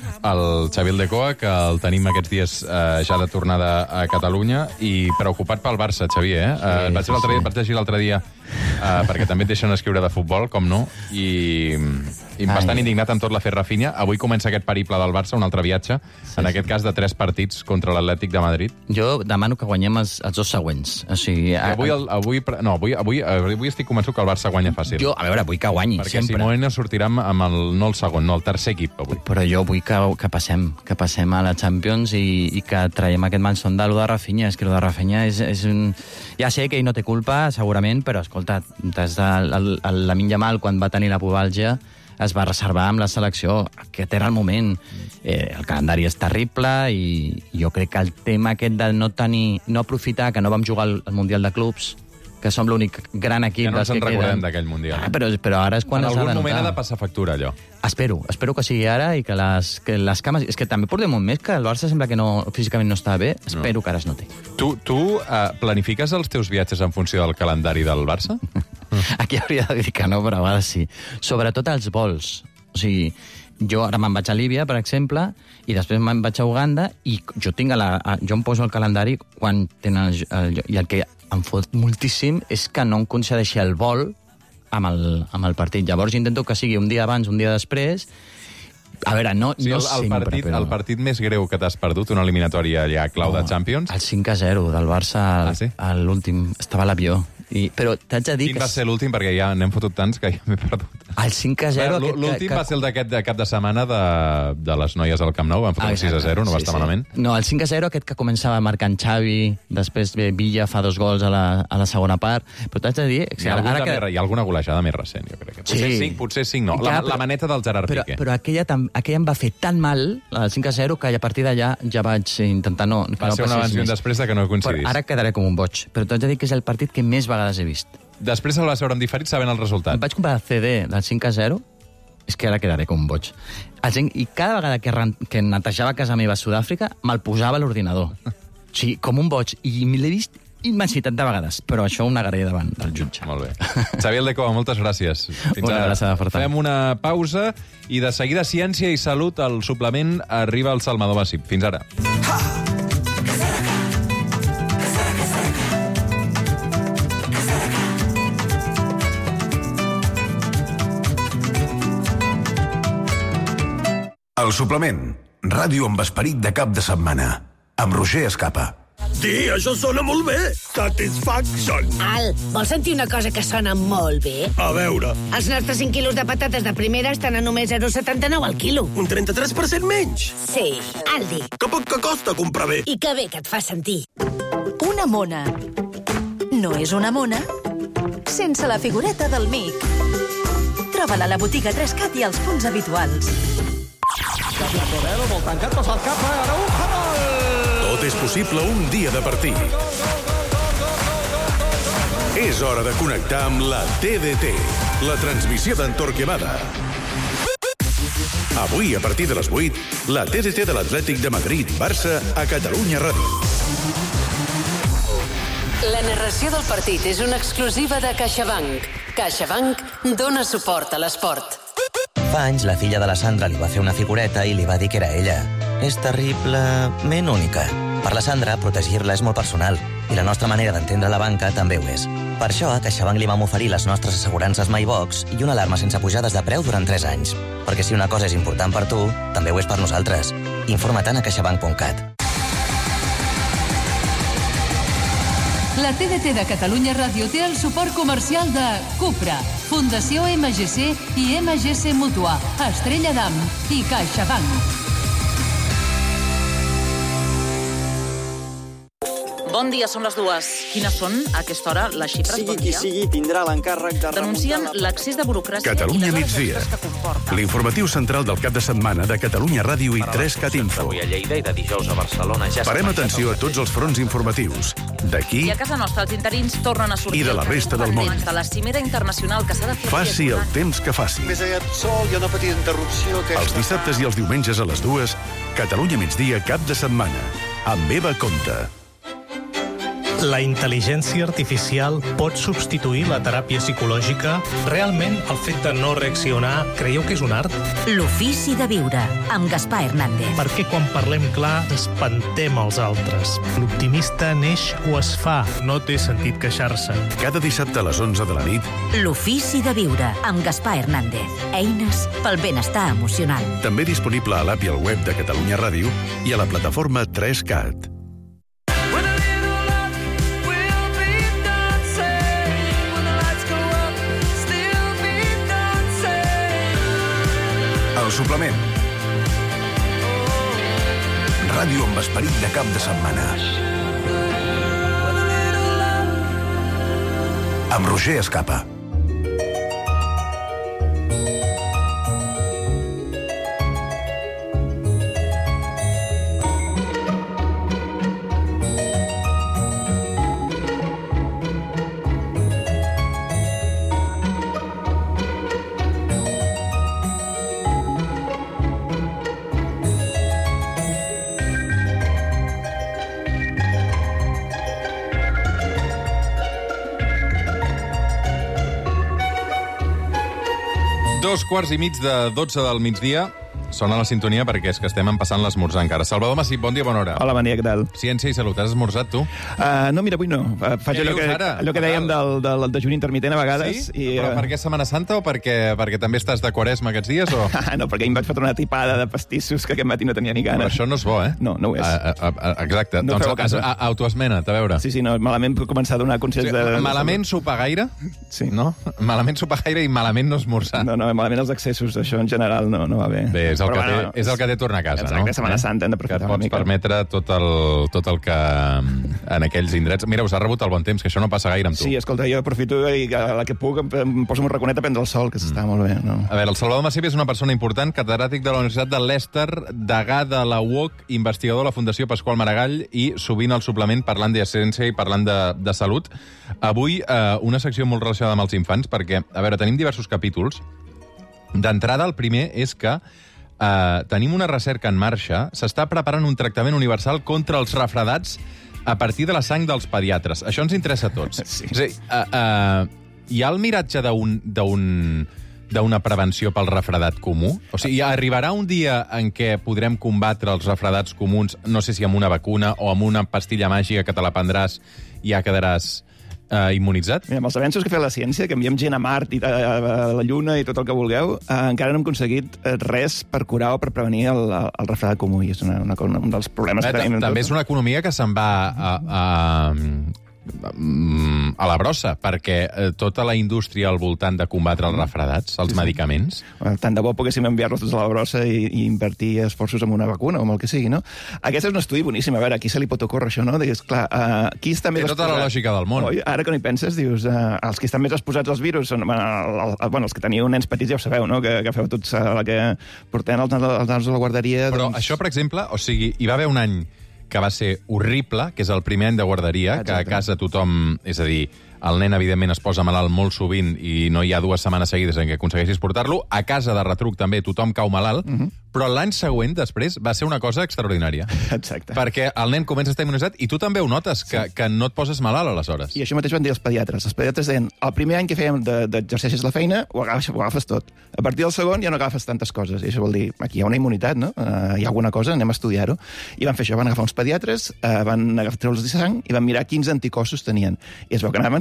El Xavi Aldecoa, que el tenim aquests dies eh, ja de tornada a Catalunya, i preocupat pel Barça, Xavier, eh? Sí, eh vaig, sí, sí. vaig llegir l'altre dia, eh, perquè també et deixen escriure de futbol, com no, i, i bastant indignat amb tot l'afer Rafinha. Avui comença aquest periple del Barça, un altre viatge, sí, en aquest cas de tres partits contra l'Atlètic de Madrid. Jo demano que guanyem els, els dos següents. O sigui, a... avui, el, avui, no, avui, avui, avui estic convençut que el Barça guanya fàcil. Jo, a veure, vull que guanyi, perquè sempre. Perquè Simeone sortirà amb el, no el segon, no el tercer equip, avui. Però jo vull que, que passem, que passem a la Champions i, i que traiem aquest malson de lo de Rafinha. És que lo de Rafinha és, és un... Ja sé que ell no té culpa, segurament, però, escolta, des de el, el Lamine Yamal, quan va tenir la pubalgia, es va reservar amb la selecció. Aquest era el moment. Eh, el calendari és terrible i jo crec que el tema aquest de no tenir, no aprofitar que no vam jugar al, al Mundial de Clubs, que som l'únic gran equip ja no dels que queden. Ja no ens en recordem d'aquell Mundial. Ah, però, però ara és quan en es ha de notar. En algun moment ha de passar factura, allò. Espero, espero que sigui ara i que les, que les cames... És que també portem un mes que el Barça sembla que no, físicament no està bé. Espero no. que ara es noti. Tu, tu uh, planifiques els teus viatges en funció del calendari del Barça? Aquí hauria de dir que no, però a vegades sí. Sobretot els vols. O sigui, jo ara me'n vaig a Líbia, per exemple, i després me'n vaig a Uganda, i jo tinc a la, a, jo em poso el calendari quan tenen el, el, i el que em fot moltíssim és que no em concedeixi el vol amb el, amb el partit. Llavors intento que sigui un dia abans, un dia després. A veure, no, sí, no el, el sempre, partit, però... El partit més greu que t'has perdut, una eliminatòria ja clau no, de Champions? El cinc a zero del Barça, ah, sí? l'últim, estava a l'avió. I, però t'haig de dir Quin que... va ser l'últim? Perquè ja n'hem fotut tants que ja m'he perdut. El cinc a zero... L'últim que... va ser el d'aquest de cap de setmana de, de les noies al Camp Nou, van fotre ah, sis a zero, no sí, va estar sí. malament. No, el cinc a zero, aquest que començava marcant Xavi, després ve Villa, fa dos gols a la, a la segona part, però t'haig de dir... Hi ha, ara que... més, hi ha alguna golejada més recent, jo crec. Potser sí, cinc, potser cinc no. La, però, la maneta del Gerard però, Piqué. Però aquella, aquella em va fer tan mal, el cinc a zero, que a partir d'allà ja vaig intentar no... Va no ser un abans i un després de que no coincidís. Però ara quedaré com un boig, però t'haig de dir que és el partit que més vegades he vist. Després el vas veure en diferit sabent el resultat. Em vaig comprar el C D del cinc a zero, és que ara quedaré com un boig. I cada vegada que, que netejava casa meva a Sud-àfrica, me'l posava a l'ordinador. O sigui, com un boig. I l'he vist immensitat de vegades, però això ho negaré davant del jutge. Molt bé. Xavi Aldecoa, moltes gràcies. Fins una abraçada forta. Fem una pausa i de seguida Ciència i Salut, al suplement, arriba el Salvador Massip. Fins ara. Ha! El suplement. Ràdio amb esperit de cap de setmana. Amb Roger Escapa. Sí, això sona molt bé. Satisfaction. Al, vols sentir una cosa que sona molt bé? A veure. Els nostres cinc quilos de patates de primera estan a només zero coma setanta-nou al quilo. Un trenta-tres per cent menys? Sí, Aldi. Que poc que costa comprar bé. I que bé que et fa sentir. Una mona. No és una mona sense la figureta del mic. Troba-la a la botiga Trescat i als punts habituals. Torero, molt tancat, passa el cap, ara un gol! Tot és possible un dia de partit. És hora de connectar amb la T D T, la transmissió d'en Torquemada. Avui, a partir de les vuit, la T D T de l'Atlètic de Madrid-Barça a Catalunya Ràdio. La narració del partit és una exclusiva de CaixaBank. CaixaBank dona suport a l'esport. Fa anys la filla de la Sandra li va fer una figureta i li va dir que era ella. És terriblement única. Per la Sandra, protegir-la és molt personal i la nostra manera d'entendre la banca també ho és. Per això, a CaixaBank li vam oferir les nostres assegurances MyBox i una alarma sense pujades de preu durant tres anys. Perquè si una cosa és important per tu, també ho és per nosaltres. Informa-te'n a caixabank punt cat. La T D T de Catalunya Ràdio té el suport comercial de Cupra, Fundació M G C i M G C Mútua, Estrella d'Am i CaixaBank. Bon dia, són les dues. Quines són, a aquesta hora, les xifres? Sigui bon qui sigui, tindrà l'encàrrec de... Denuncien l'accés de burocràcia Catalunya i les migdia. hores que comporta. L'informatiu central del cap de setmana de Catalunya Ràdio i tres cat info. Avui a Lleida i de dijous a Barcelona. Ja Parem atenció a tots els fronts informatius. D'aquí I a casa nostra els interins tornen a sortir i de la resta del món. de la cimera internacional que s'ha de fer... Faci el temps que faci. Més aviat sol, hi ha una petita interrupció... Que Els dissabtes i els diumenges a les dues, Catalunya migdia cap de setmana. Amb Eva Conte. La intel·ligència artificial pot substituir la teràpia psicològica? Realment, el fet de no reaccionar, creieu que és un art? L'ofici de viure, amb Gaspar Hernández. Perquè quan parlem clar, espantem els altres. L'optimista neix o es fa, no té sentit queixar-se. Cada dissabte a les onze de la nit, L'ofici de viure, amb Gaspar Hernández. Eines pel benestar emocional. també disponible a l'app i al web de Catalunya Ràdio i a la plataforma tres cat. El suplement. Ràdio amb esperit de cap de setmana. Amb Roger Escapa. Dos quarts i mig de dotze del migdia. Sona la sintonia perquè és que estem empassant l'esmorzar encara. Salvador Massip, bon dia, bona hora. Hola, bon dia, què tal? Ciència i Salut, has esmorzat, tu? Uh, no, mira, avui no. Uh, faig Què allò dius que, ara? allò que dèiem del, del dejuni intermitent a vegades. Sí? I, Però per què Setmana Santa o perquè, perquè també estàs de quaresma aquests dies? O... no, perquè ahir em vaig fotre una tipada de pastissos que aquest matí no tenia ni ganes. Però això no és bo, eh? No, no ho és. A, a, a, exacte. No doncs feu a casa. a, a, autoesmena't, a veure. Sí, sí, no, malament puc començar a donar consells Sí, de... malament sopar gaire? Sí. No? Malament sopar gaire i malament no esmorzar. No, no, malament els excessos, això en general no, no va bé. Bé, és el, Però, que, té, bueno, és el que té tornar a casa, exacte, no? Setmana Santa hem d'aprofitar que et una pots mica. permetre tot el, tot el que en aquells indrets... Mira, us ha rebut el bon temps, que això no passa gaire amb tu. Sí, escolta, jo aprofito i a la que puc em, em poso un raconet a prendre el sol, que s'està molt bé. No? A veure, el Salvador Massip és una persona important, catedràtic de la Universitat de Leicester, degà de la U O C, investigador de la Fundació Pasqual Maragall i sovint al suplement parlant de ciència i parlant de, de salut. Avui, eh, una secció molt relacionada amb els infants, perquè, a veure, tenim diversos capítols. D'entrada, el primer és que Uh, tenim una recerca en marxa, s'està preparant un tractament universal contra els refredats a partir de la sang dels pediatres. Això ens interessa a tots. Sí. És a dir, uh, uh, hi ha el miratge d'un d'un d'una prevenció pel refredat comú? O sigui, arribarà un dia en què podrem combatre els refredats comuns, no sé si amb una vacuna o amb una pastilla màgica que te la prendràs i ja quedaràs Uh, immunitzat? Mira, amb els avenços que fa la ciència, que enviem gent a Mart i a, a, a la Lluna i tot el que vulgueu, uh, encara no hem aconseguit uh, res per curar o per prevenir el, el, el refredat comú, i és una, una, un dels problemes Bé, que tenim. També és una economia que se'n va a, a, a la brossa, perquè tota la indústria al voltant de combatre els refredats, els sí, sí. medicaments... Bueno, tant de bo poguéssim enviar-los tots a la brossa i, i invertir esforços en una vacuna o en el que sigui, no? Aquest és un estudi boníssim, a veure, a qui se li pot ocórrer això, no? Digues, clar, uh, qui està més Té tota exposat... la lògica del món. Oi? Ara que no hi penses, dius, uh, els que estan més exposats als virus són, bueno, el, el, bueno, els que teniu nens petits, ja ho sabeu, no? Que, que feu tots uh, la que portem els, els nanos a la guarderia... Però doncs... això, per exemple, o sigui, hi va haver un any que va ser horrible, que és el primer any de guarderia, exacte. Que a casa tothom... És a dir, el nen, evidentment, es posa malalt molt sovint i no hi ha dues setmanes seguides en què aconsegueixis portar-lo. A casa, de retruc, també, tothom cau malalt. Uh -huh. Però l'any següent, després, va ser una cosa extraordinària. Exacte. Perquè el nen comença a estar immunitzat i tu també ho notes, que, sí. que no et poses malalt, aleshores. I això mateix van dir els pediatres. Els pediatres deien, el primer any que fèiem d'exercicis de la feina, ho agafes, ho agafes tot. A partir del segon ja no agafes tantes coses. I això vol dir, aquí hi ha una immunitat, no? Uh, hi ha alguna cosa, anem a estudiar-ho. I van fer això, van agafar uns pediatres, uh, van agafar treure'ls de sang i van mirar quins anticossos tenien. I es veu que anaven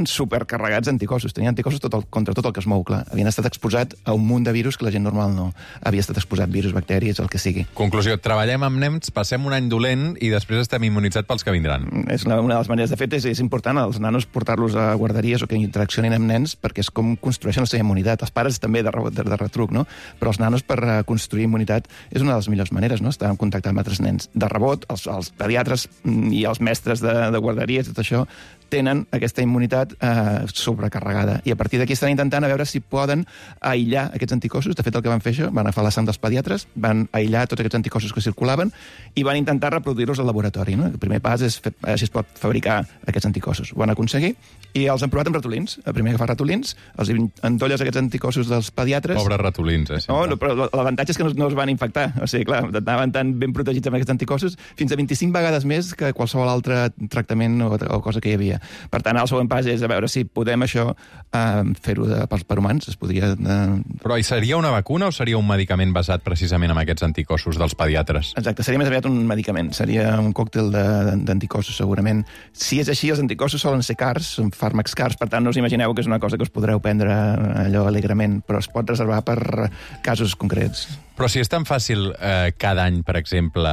supercarregats d'anticossos, tenien anticossos tot el, contra tot el que es mou, clar. Havien estat exposats a un munt de virus que la gent normal no havia estat exposat, virus, bacteris, el que sigui. Conclusió, treballem amb nens, passem un any dolent i després estem immunitzats pels que vindran. És una, una de les maneres. De fet, és, és important als nanos portar-los a guarderies o que interaccionin amb nens perquè és com construeixen la seva immunitat. Els pares també de, de, de retruc, no? Però els nanos per uh, construir immunitat és una de les millors maneres, no? Estar en contacte amb altres nens. De rebot, els, els pediatres i els mestres de, de guarderies, tot això, tenen aquesta immunitat eh, sobrecarregada. I a partir d'aquí estan intentant a veure si poden aïllar aquests anticossos. De fet, el que van fer això, van agafar la sang dels pediatres, van aïllar tots aquests anticossos que circulaven i van intentar reproduir-los al laboratori. No? El primer pas és fer, si es pot fabricar aquests anticossos. Ho van aconseguir i els han provat amb ratolins. El primer agafar ratolins, els endolles aquests anticossos dels pediatres... Pobres ratolins, eh? No, no, però l'avantatge és que no, no els van infectar. O sigui, clar, anaven tan ben protegits amb aquests anticossos fins a vint-i-cinc vegades més que qualsevol altre tractament o, o cosa que hi havia. Per tant, el següent pas és a veure si podem això eh, fer-ho per, per humans. Es podria... Eh... Però hi seria una vacuna o seria un medicament basat precisament en aquests anticossos dels pediatres? Exacte, seria més aviat un medicament. Seria un còctel d'anticossos, segurament. Si és així, els anticossos solen ser cars, són fàrmacs cars, per tant, no us imagineu que és una cosa que us podreu prendre allò alegrement, però es pot reservar per casos concrets. Però si és tan fàcil eh, cada any, per exemple,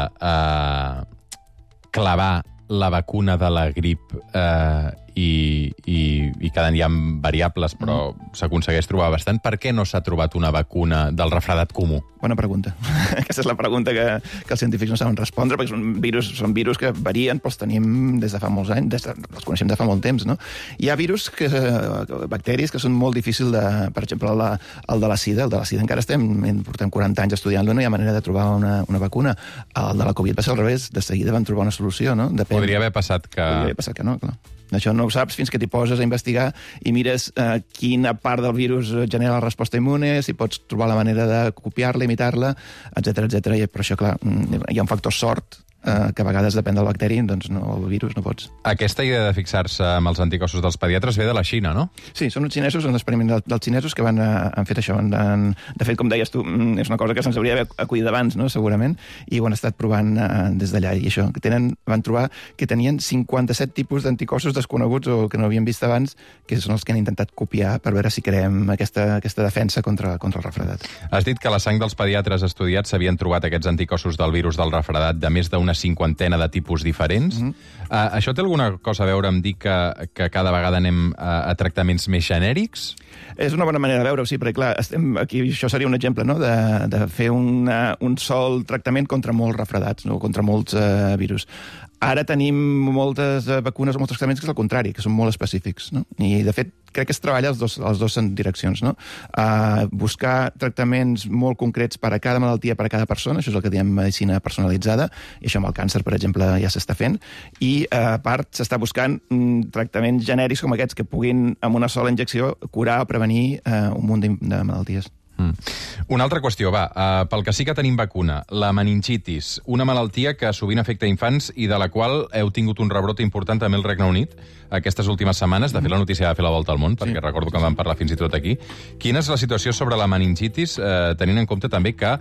eh, clavar la vacuna de la grip eh, i, i, i cada any hi ha variables, però mm. s'aconsegueix trobar bastant. Per què no s'ha trobat una vacuna del refredat comú? Bona pregunta. Aquesta és la pregunta que, que els científics no saben respondre, perquè són virus, són virus que varien, però els tenim des de fa molts anys, des de, els coneixem de fa molt temps, no? Hi ha virus, que, bacteris, que són molt difícils de... Per exemple, la, el de la sida. El de la sida encara estem, portem quaranta anys estudiant-lo, no hi ha manera de trobar una, una vacuna. El de la Covid va ser al revés, de seguida van trobar una solució, no? Depèn. Podria haver passat que... Podria haver passat que no, clar. Això no ho saps fins que t'hi poses a investigar i mires eh, quina part del virus genera la resposta immune, si pots trobar la manera de copiar-la, imitar-la, etcètera, etcètera. I per això, clar, hi ha un factor sort eh, que a vegades depèn del bacteri, doncs no, el virus no pots. Aquesta idea de fixar-se amb els anticossos dels pediatres ve de la Xina, no? Sí, són els xinesos, són l'experiment dels, dels xinesos que van, uh, han fet això. Han, han, de fet, com deies tu, és una cosa que se'ns hauria d'haver acudit abans, no?, segurament, i ho han estat provant uh, des d'allà. I això, que tenen, van trobar que tenien cinquanta-set tipus d'anticossos desconeguts o que no havien vist abans, que són els que han intentat copiar per veure si creem aquesta, aquesta defensa contra, contra el refredat. Has dit que a la sang dels pediatres estudiats s'havien trobat aquests anticossos del virus del refredat de més d'una cinquantena de tipus diferents. Mm-hmm. Uh, això té alguna cosa a veure amb dir que, que cada vegada anem a, a tractaments més genèrics? És una bona manera de veure-ho, sí, perquè clar, estem aquí, això seria un exemple, no?, de, de fer una, un sol tractament contra molts refredats, no?, contra molts uh, virus. Ara tenim moltes uh, vacunes o molts tractaments que és el contrari, que són molt específics, no? I, de fet, crec que es treballa els dos, els dos en direccions, no? Uh, buscar tractaments molt concrets per a cada malaltia, per a cada persona, això és el que diem medicina personalitzada, i això amb el càncer, per exemple, ja s'està fent, i uh, a part s'està buscant mm, tractaments genèrics com aquests que puguin, amb una sola injecció, curar o prevenir uh, un munt de, de malalties. Mm. Una altra qüestió, va, uh, pel que sí que tenim vacuna, la meningitis, una malaltia que sovint afecta infants i de la qual heu tingut un rebrot important també al Regne Unit aquestes últimes setmanes. De fet, la notícia va fer la volta al món, perquè sí, recordo que en vam parlar fins i tot aquí. Quina és la situació sobre la meningitis, uh, tenint en compte també que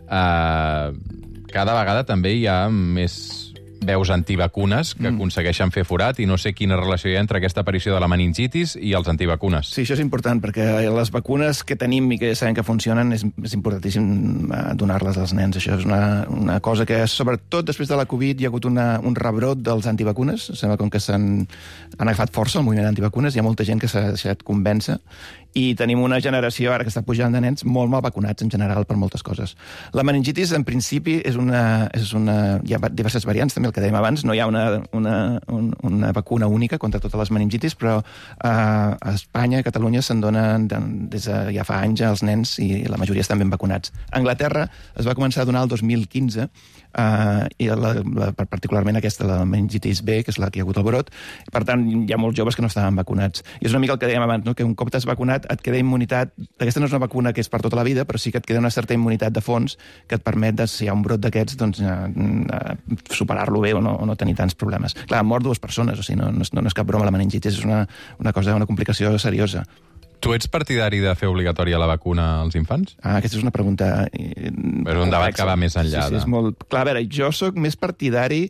uh, cada vegada també hi ha més veus antivacunes que mm. aconsegueixen fer forat i no sé quina relació hi ha entre aquesta aparició de la meningitis i els antivacunes. Sí, això és important, perquè les vacunes que tenim i que ja sabem que funcionen és, és importantíssim donar-les als nens. Això és una, una cosa que, sobretot després de la Covid, hi ha hagut una, un rebrot dels antivacunes. Sembla com que s'han han agafat força el moviment antivacunes. Hi ha molta gent que s'ha deixat convèncer i tenim una generació ara que està pujant de nens molt mal vacunats en general per moltes coses. La meningitis, en principi, és una, és una... hi ha diverses variants, també, el que dèiem abans. No hi ha una, una, una vacuna única contra totes les meningitis, però eh, a Espanya, a Catalunya, se'n donen des de ja fa anys als nens i la majoria estan ben vacunats. A Anglaterra es va començar a donar el dos mil quinze, Uh, i la, la, particularment aquesta, la meningitis B, que és la que hi ha hagut el brot. Per tant, hi ha molts joves que no estaven vacunats. I és una mica el que dèiem abans, no?, que un cop t'has vacunat et queda immunitat. Aquesta no és una vacuna que és per tota la vida, però sí que et queda una certa immunitat de fons que et permet, de, si hi ha un brot d'aquests, doncs, uh, uh, superar-lo bé o no, o no tenir tants problemes. Clar, han mort dues persones, o sigui, no, no, no és cap broma la meningitis, és una, una cosa, una complicació seriosa. Tu ets partidari de fer obligatòria la vacuna als infants? Ah, aquesta és una pregunta... És un debat que va més enllà. Sí, sí, és molt... Clar, a veure, jo sóc més partidari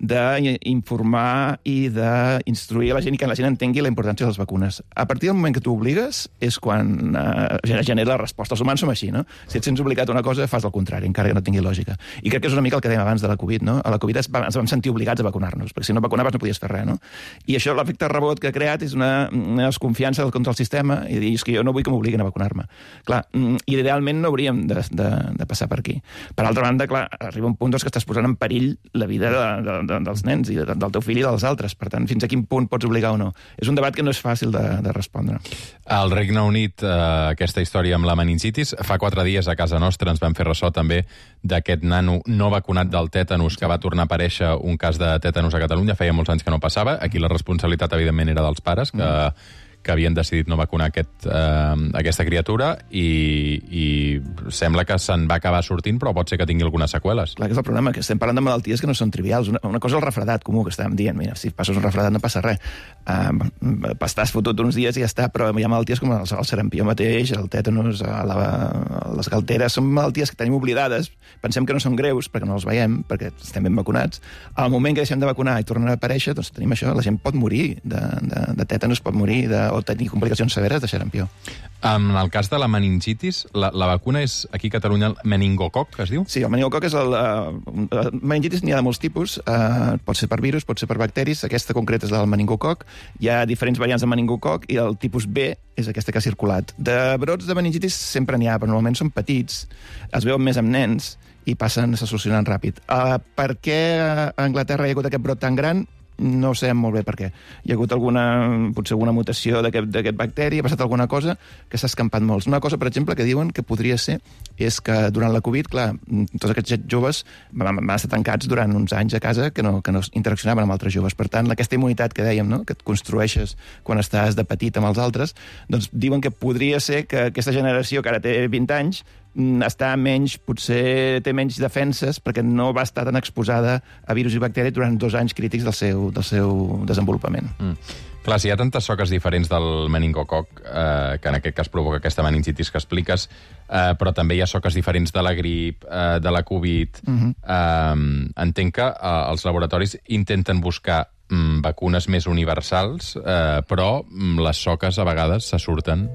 d'informar i d'instruir la gent i que la gent entengui la importància de les vacunes. A partir del moment que tu obligues és quan eh, genera la resposta. Els humans som així, no? Si et sents obligat a una cosa, fas el contrari, encara que no tingui lògica. I crec que és una mica el que dèiem abans de la Covid, no? A la Covid ens vam sentir obligats a vacunar-nos, perquè si no vacunaves no podies fer res, no? I això, l'efecte rebot que ha creat és una, una desconfiança contra el sistema i dir, és que jo no vull que m'obliguin a vacunar-me. Clar, idealment no hauríem de, de, de passar per aquí. Per altra banda, clar, arriba un punt doncs, que estàs posant en perill la vida de, de, de, dels nens i de, del teu fill i dels altres. Per tant, fins a quin punt pots obligar o no? És un debat que no és fàcil de, de respondre. Al Regne Unit, eh, aquesta història amb la meningitis, fa quatre dies a casa nostra ens vam fer ressò també d'aquest nano no vacunat del tètanus que va tornar a aparèixer un cas de tètanus a Catalunya. Feia molts anys que no passava. Aquí la responsabilitat, evidentment, era dels pares, que... Mm. que havien decidit no vacunar aquest, eh, aquesta criatura i, i sembla que se'n va acabar sortint, però pot ser que tingui algunes seqüeles. Clar, que és el problema, que estem parlant de malalties que no són trivials. Una, una cosa és el refredat comú, que estàvem dient, mira, si passes un refredat no passa res. Uh, estàs fotut uns dies i ja està, però hi ha malalties com el, el sarampió mateix, el tètanus, la, les galteres, són malalties que tenim oblidades, pensem que no són greus perquè no els veiem, perquè estem ben vacunats. Al moment que deixem de vacunar i tornen a aparèixer, doncs tenim això, la gent pot morir de, de, de tètanus, pot morir de o tenir complicacions severes de sarampió. En el cas de la meningitis, la, la vacuna és, aquí a Catalunya, el meningococ, que es diu? Sí, el meningococ és el... Uh, la meningitis n'hi ha de molts tipus, uh, pot ser per virus, pot ser per bacteris, aquesta concreta és la del meningococ, hi ha diferents variants de meningococ i el tipus B és aquesta que ha circulat. De brots de meningitis sempre n'hi ha, però normalment són petits, es veuen més amb nens i passen, se solucionen ràpid. Uh, per què a Anglaterra hi ha hagut aquest brot tan gran? No sé molt bé per què. Hi ha hagut alguna, potser alguna mutació d'aquest bacteri, ha passat alguna cosa que s'ha escampat molt. Una cosa, per exemple, que diuen que podria ser és que durant la Covid, clar, tots aquests joves van, van estar tancats durant uns anys a casa que no, que no interaccionaven amb altres joves. Per tant, aquesta immunitat que dèiem, no?, que et construeixes quan estàs de petit amb els altres, doncs diuen que podria ser que aquesta generació, que ara té vint anys, està menys, potser té menys defenses perquè no va estar tan exposada a virus i bacteris durant dos anys crítics del seu, del seu desenvolupament. Mm. Clar, si hi ha tantes soques diferents del meningococ, eh, que en aquest cas provoca aquesta meningitis que expliques, eh, però també hi ha soques diferents de la grip, eh, de la Covid... Mm-hmm. eh, entenc que eh, els laboratoris intenten buscar mm, vacunes més universals, eh, però mm, les soques a vegades se surten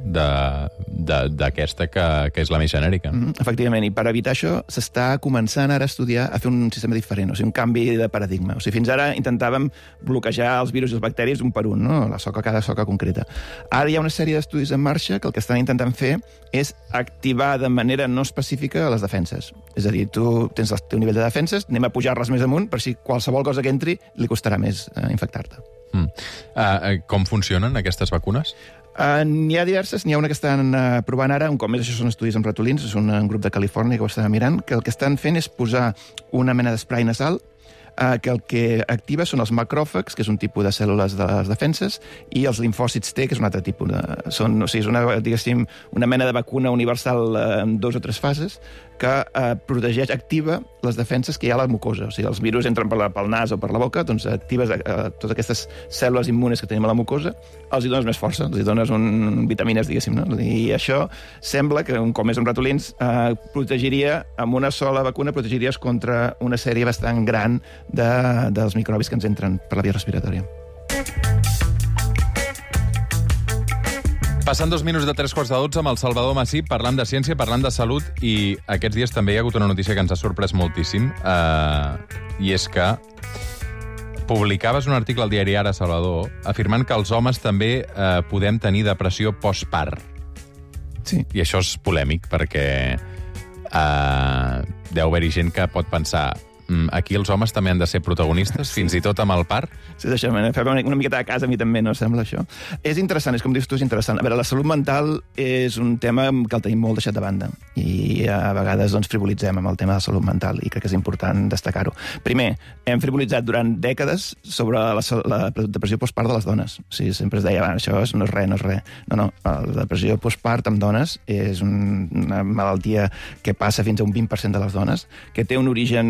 d'aquesta que, que és la més genèrica. Mm, efectivament, i per evitar això s'està començant ara a estudiar a fer un sistema diferent, o sigui, un canvi de paradigma. O sigui, fins ara intentàvem bloquejar els virus i els bacteris un per un, no?, la soca, cada soca concreta. Ara hi ha una sèrie d'estudis en marxa que el que estan intentant fer és activar de manera no específica les defenses. És a dir, tu tens el teu nivell de defenses, anem a pujar-les més amunt per si qualsevol cosa que entri li costarà més eh, infectar-te. Mm. Uh, com funcionen aquestes vacunes? Uh, n'hi ha diverses, n'hi ha una que estan uh, provant ara, un cop més això són estudis amb ratolins, és un, un grup de Califòrnia que ho està mirant, que el que estan fent és posar una mena d'esprai nasal uh, que el que activa són els macròfags, que és un tipus de cèl·lules de les defenses, i els linfòcits T, que és un altre tipus de... Són, o sigui, és una, diguéssim, una mena de vacuna universal uh, en dos o tres fases, que eh, protegeix, activa les defenses que hi ha a la mucosa. O sigui, els virus entren per la, pel nas o per la boca, doncs actives eh, totes aquestes cèl·lules immunes que tenim a la mucosa, els hi dones més força, els hi dones un, vitamines, diguéssim, no? I això sembla que, un cop més amb ratolins, eh, protegiria, amb una sola vacuna, protegiries contra una sèrie bastant gran de, dels microbis que ens entren per la via respiratòria. Passant dos minuts de tres quarts de dotze amb el Salvador Massip, parlant de ciència, parlant de salut, i aquests dies també hi ha hagut una notícia que ens ha sorprès moltíssim, eh, i és que publicaves un article al diari Ara, Salvador, afirmant que els homes també eh, podem tenir depressió postpart. Sí. I això és polèmic, perquè eh, deu haver-hi gent que pot pensar aquí els homes també han de ser protagonistes, fins i tot amb el part. Sí, deixa'm, fem una, una miqueta de casa, a mi també, no sembla això. És interessant, és com dius tu, és interessant. A veure, la salut mental és un tema que el tenim molt deixat de banda i a vegades doncs, frivolitzem amb el tema de la salut mental i crec que és important destacar-ho. Primer, hem frivolitzat durant dècades sobre la, la depressió postpart de les dones. O sigui, sempre es deia, això no és res, no és res. No, no, la depressió postpart amb dones és una malaltia que passa fins a un vint per cent de les dones, que té un origen segurament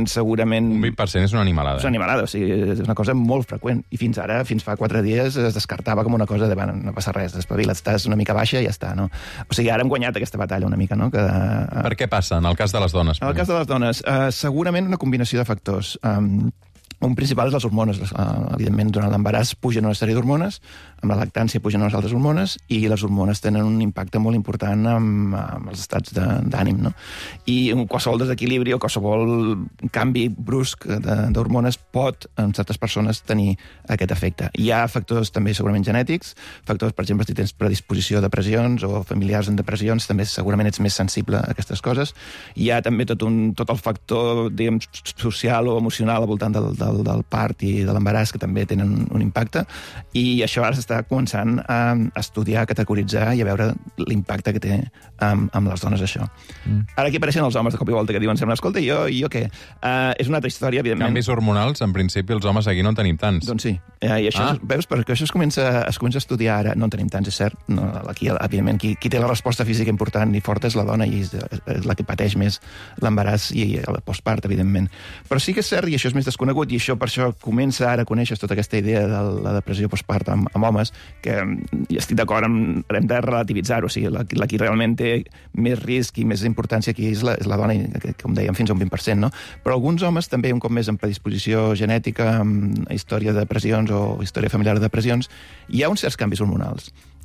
evidentment... Un vint per cent és una animalada. És una animalada, o sigui, és una cosa molt freqüent. I fins ara, fins fa quatre dies, es descartava com una cosa de, bueno, no passa res, despavila't, estàs una mica baixa i ja està, no? O sigui, ara hem guanyat aquesta batalla una mica, no? Que, uh... Per què passa, en el cas de les dones? En el cas de les dones, uh, segurament una combinació de factors. Um, un principal és les hormones. Uh, evidentment, durant l'embaràs pugen una sèrie d'hormones, amb la lactància pugen unes altres hormones, i les hormones tenen un impacte molt important amb, amb els estats d'ànim, no? I un qualsevol desequilibri o qualsevol canvi brusc d'hormones pot, en certes persones, tenir aquest efecte. Hi ha factors també segurament genètics, factors, per exemple, si tens predisposició a depressions o familiars en depressions, també segurament ets més sensible a aquestes coses. Hi ha també tot, un, tot el factor, diguem, social o emocional al voltant del, del, del part i de l'embaràs, que també tenen un impacte, i això ara s'està començant a estudiar, a categoritzar i a veure l'impacte que té amb, amb les dones, això. Mm. Ara aquí apareixen els homes de cop i volta que diuen, sembla, escolta, jo, jo què? Uh, és una altra història, evidentment. Canvis hormonals, en principi, els homes aquí no en tenim tants. Doncs sí. Uh, I això, ah. veus, perquè això es comença, es comença a estudiar ara. No en tenim tants, és cert. No, aquí, evidentment, qui, qui té la resposta física important i forta és la dona, i és, és la que pateix més l'embaràs i el postpart, evidentment. Però sí que és cert, i això és més desconegut, i això per això comença ara a conèixer tota aquesta idea de la depressió postpart amb, amb homes, que i estic d'acord amb... hem de relativitzar-ho, o sigui, la, la qui realment té més risc i més importància aquí és la, és la dona, que, com dèiem, fins a un vint per cent, no? Però alguns homes també, un cop més, amb predisposició genètica, amb història de depressions o història familiar de depressions, hi ha uns certs canvis hormonals.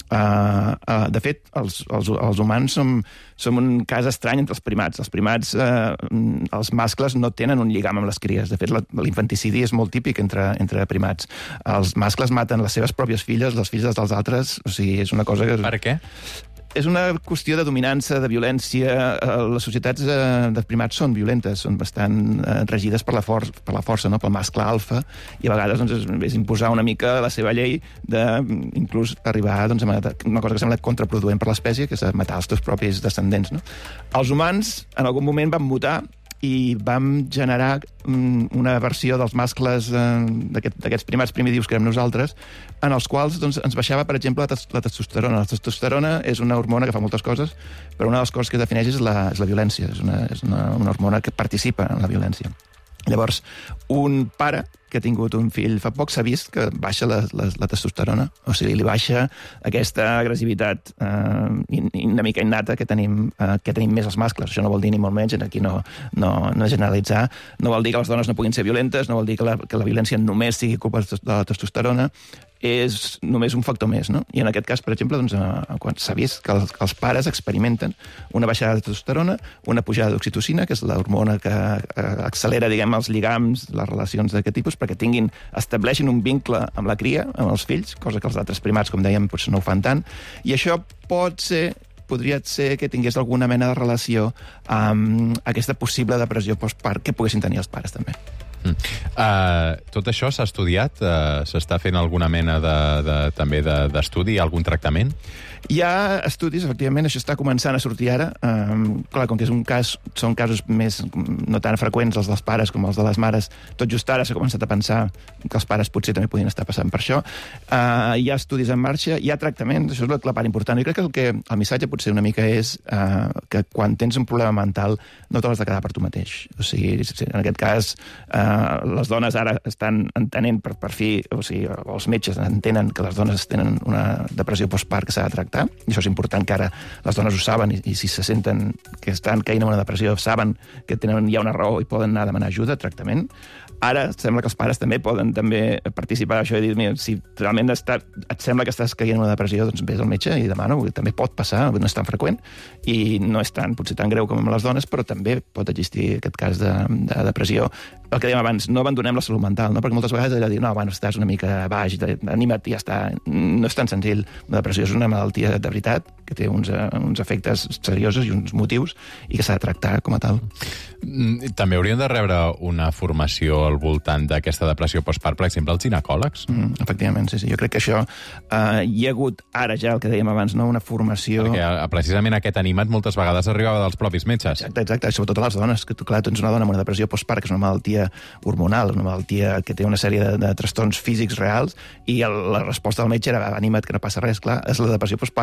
Uh, uh, de fet, els, els, els humans som, som un cas estrany entre els primats. Els primats, uh, els mascles no tenen un lligam amb les cries. De fet, l'infanticidi és molt típic entre, entre primats. Els mascles maten les seves pròpies filles, les filles dels altres, o sigui, és una cosa que... Per què? És una qüestió de dominança, de violència. Les societats de primats són violentes, són bastant regides per la, for per la força, no? Pel mascle alfa, i a vegades doncs, és imposar una mica la seva llei d'inclús arribar doncs, a una cosa que sembla contraproduent per l'espècie, que és matar els teus propis descendents. No? Els humans, en algun moment, van mutar i vam generar una versió dels mascles d'aquests aquest, primats primitius que érem nosaltres, en els quals doncs, ens baixava, per exemple, la testosterona. La testosterona és una hormona que fa moltes coses, però una de les coses que defineix és la, és la violència. És, una, és una, una hormona que participa en la violència. Llavors, un pare que ha tingut un fill fa poc s'ha vist que baixa la, la, la testosterona, o sigui, li baixa aquesta agressivitat eh, una mica innata que tenim, eh, que tenim més els mascles. Això no vol dir ni molt menys, aquí no, no, no generalitzar, no vol dir que les dones no puguin ser violentes, no vol dir que la, que la violència només sigui culpa de la testosterona, és només un factor més, no? I en aquest cas, per exemple, doncs, eh, quan s'ha vist que els, que els pares experimenten una baixada de testosterona, una pujada d'oxitocina, que és l'hormona que eh, accelera, diguem, els lligams, les relacions d'aquest tipus, perquè tinguin, estableixin un vincle amb la cria, amb els fills, cosa que els altres primats, com dèiem, potser no ho fan tant, i això pot ser podria ser que tingués alguna mena de relació amb aquesta possible depressió postpart que poguessin tenir els pares, també. Mm. Uh, tot això s'ha estudiat? Uh, S'està fent alguna mena de, de, també d'estudi, de, algun tractament? Hi ha estudis, efectivament, això està començant a sortir ara. Um, clar, com que és un cas, són casos més no tan freqüents els dels pares com els de les mares, tot just ara s'ha començat a pensar que els pares potser també podien estar passant per això. Uh, hi ha estudis en marxa, hi ha tractaments, això és la part important. Jo crec que el, que el missatge potser una mica és uh, que quan tens un problema mental no te l'has de quedar per tu mateix. O sigui, en aquest cas, uh, les dones ara estan entenent per, per fi, o sigui, els metges entenen que les dones tenen una depressió postpart que s'ha de tractar, i això és important, que ara les dones ho saben, i, i si se senten que estan caient en una depressió, saben que tenen ja una raó i poden anar a demanar ajuda, tractament. Ara sembla que els pares també poden també participar d'això i dir, mira, si realment està, et sembla que estàs caient en una depressió, doncs vés al metge i demana, també pot passar, no és tan freqüent, i no és tan, potser tan greu com amb les dones, però també pot existir aquest cas de, de depressió. El que dèiem abans, no abandonem la salut mental, no? Perquè moltes vegades allò dir, no, bueno, estàs una mica baix, anima't i ja està. No és tan senzill. La depressió és una malaltia de veritat, que té uns, uns efectes seriosos i uns motius, i que s'ha de tractar com a tal. També hauríem de rebre una formació al voltant d'aquesta depressió postpart, per exemple, els ginecòlegs? Mm, efectivament, sí, sí. Jo crec que això eh, hi ha hagut ara ja, el que dèiem abans, no? Una formació... Perquè precisament aquest animat moltes vegades arribava dels propis metges. Exacte, exacte, sobretot a les dones, que tu, clar, tens una dona amb una depressió postpart, que és una malaltia hormonal, una malaltia que té una sèrie de, de trastorns físics reals, i el, la resposta del metge era, anima't, que no passa res. Clar, és la depressió postpart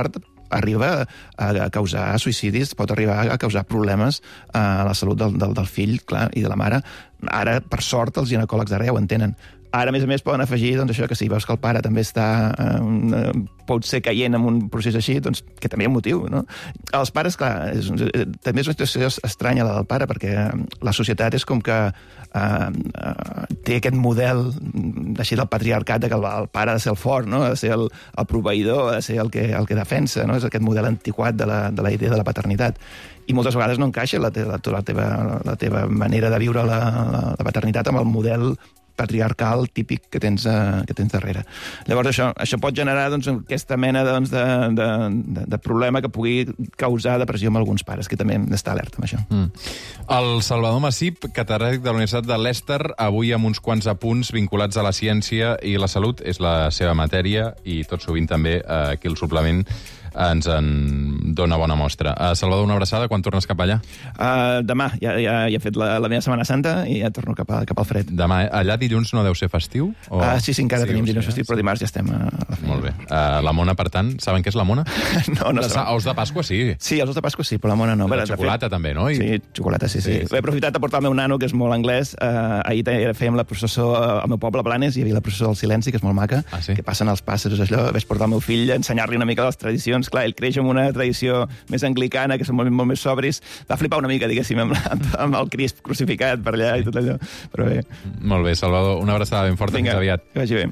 arriba a causar suïcidis, pot arribar a causar problemes a la salut del, del, del fill, clar, i de la mare. Ara, per sort, els ginecòlegs d'ara ja ho entenen. Ara, a més a més, poden afegir doncs, això que si veus que el pare també està eh, pot ser caient en un procés així, doncs, que també hi ha un motiu, no? Els pares, clar, és, també és una situació estranya la del pare, perquè la societat és com que eh, eh, té aquest model així del patriarcat, de que el, el pare ha de ser el fort, no? Ha de ser el, el proveïdor, ha de ser el que, el que defensa, no? És aquest model antiquat de la, de la idea de la paternitat. I moltes vegades no encaixa la, te, la, la, teva, la teva manera de viure la, la, la paternitat amb el model patriarcal típic que tens, uh, que tens darrere. Llavors, això, això pot generar doncs, aquesta mena doncs, de, de, de, de problema que pugui causar depressió en alguns pares, que també hem d'estar alerta amb això. Mm. El Salvador Massip, catedràtic de la Universitat de Leicester, avui amb uns quants apunts vinculats a la ciència i la salut, és la seva matèria, i tot sovint també eh, aquí el suplement ens en dona bona mostra. Uh, Salvador, una abraçada, quan tornes cap allà? Uh, demà, ja, ja, ja he fet la, la meva Setmana Santa i ja torno cap, a, cap al fred. Demà, allà dilluns no deu ser festiu? O... Uh, sí, sí, encara sí, tenim dilluns sí, festiu, sí. Però dimarts ja estem a la feina. Molt bé. Uh, la mona, per tant, saben què és la mona? no, no sabem. Ous de Pasqua, sí. Sí, els ous de Pasqua sí, però la mona no. La xocolata fet... també, no? I... Sí, xocolata, sí, sí. sí, sí. He aprofitat de portar el meu nano, que és molt anglès. Uh, ahir fèiem la processó al meu poble, Blanes, hi havia la processó del silenci, que és molt maca, ah, sí? que passen els pássaros, allò. Vaig portar el meu fill a ensenyar-li una mica les tradicions. Clar, ell creix amb una tradició més anglicana, que són molt, molt més sobris. Va flipar una mica, diguéssim, amb, amb el Crist crucificat per allà i tot allò. Però bé. Molt bé, Salvador. Una abraçada ben forta. Vinga, fins aviat. Que vagi bé.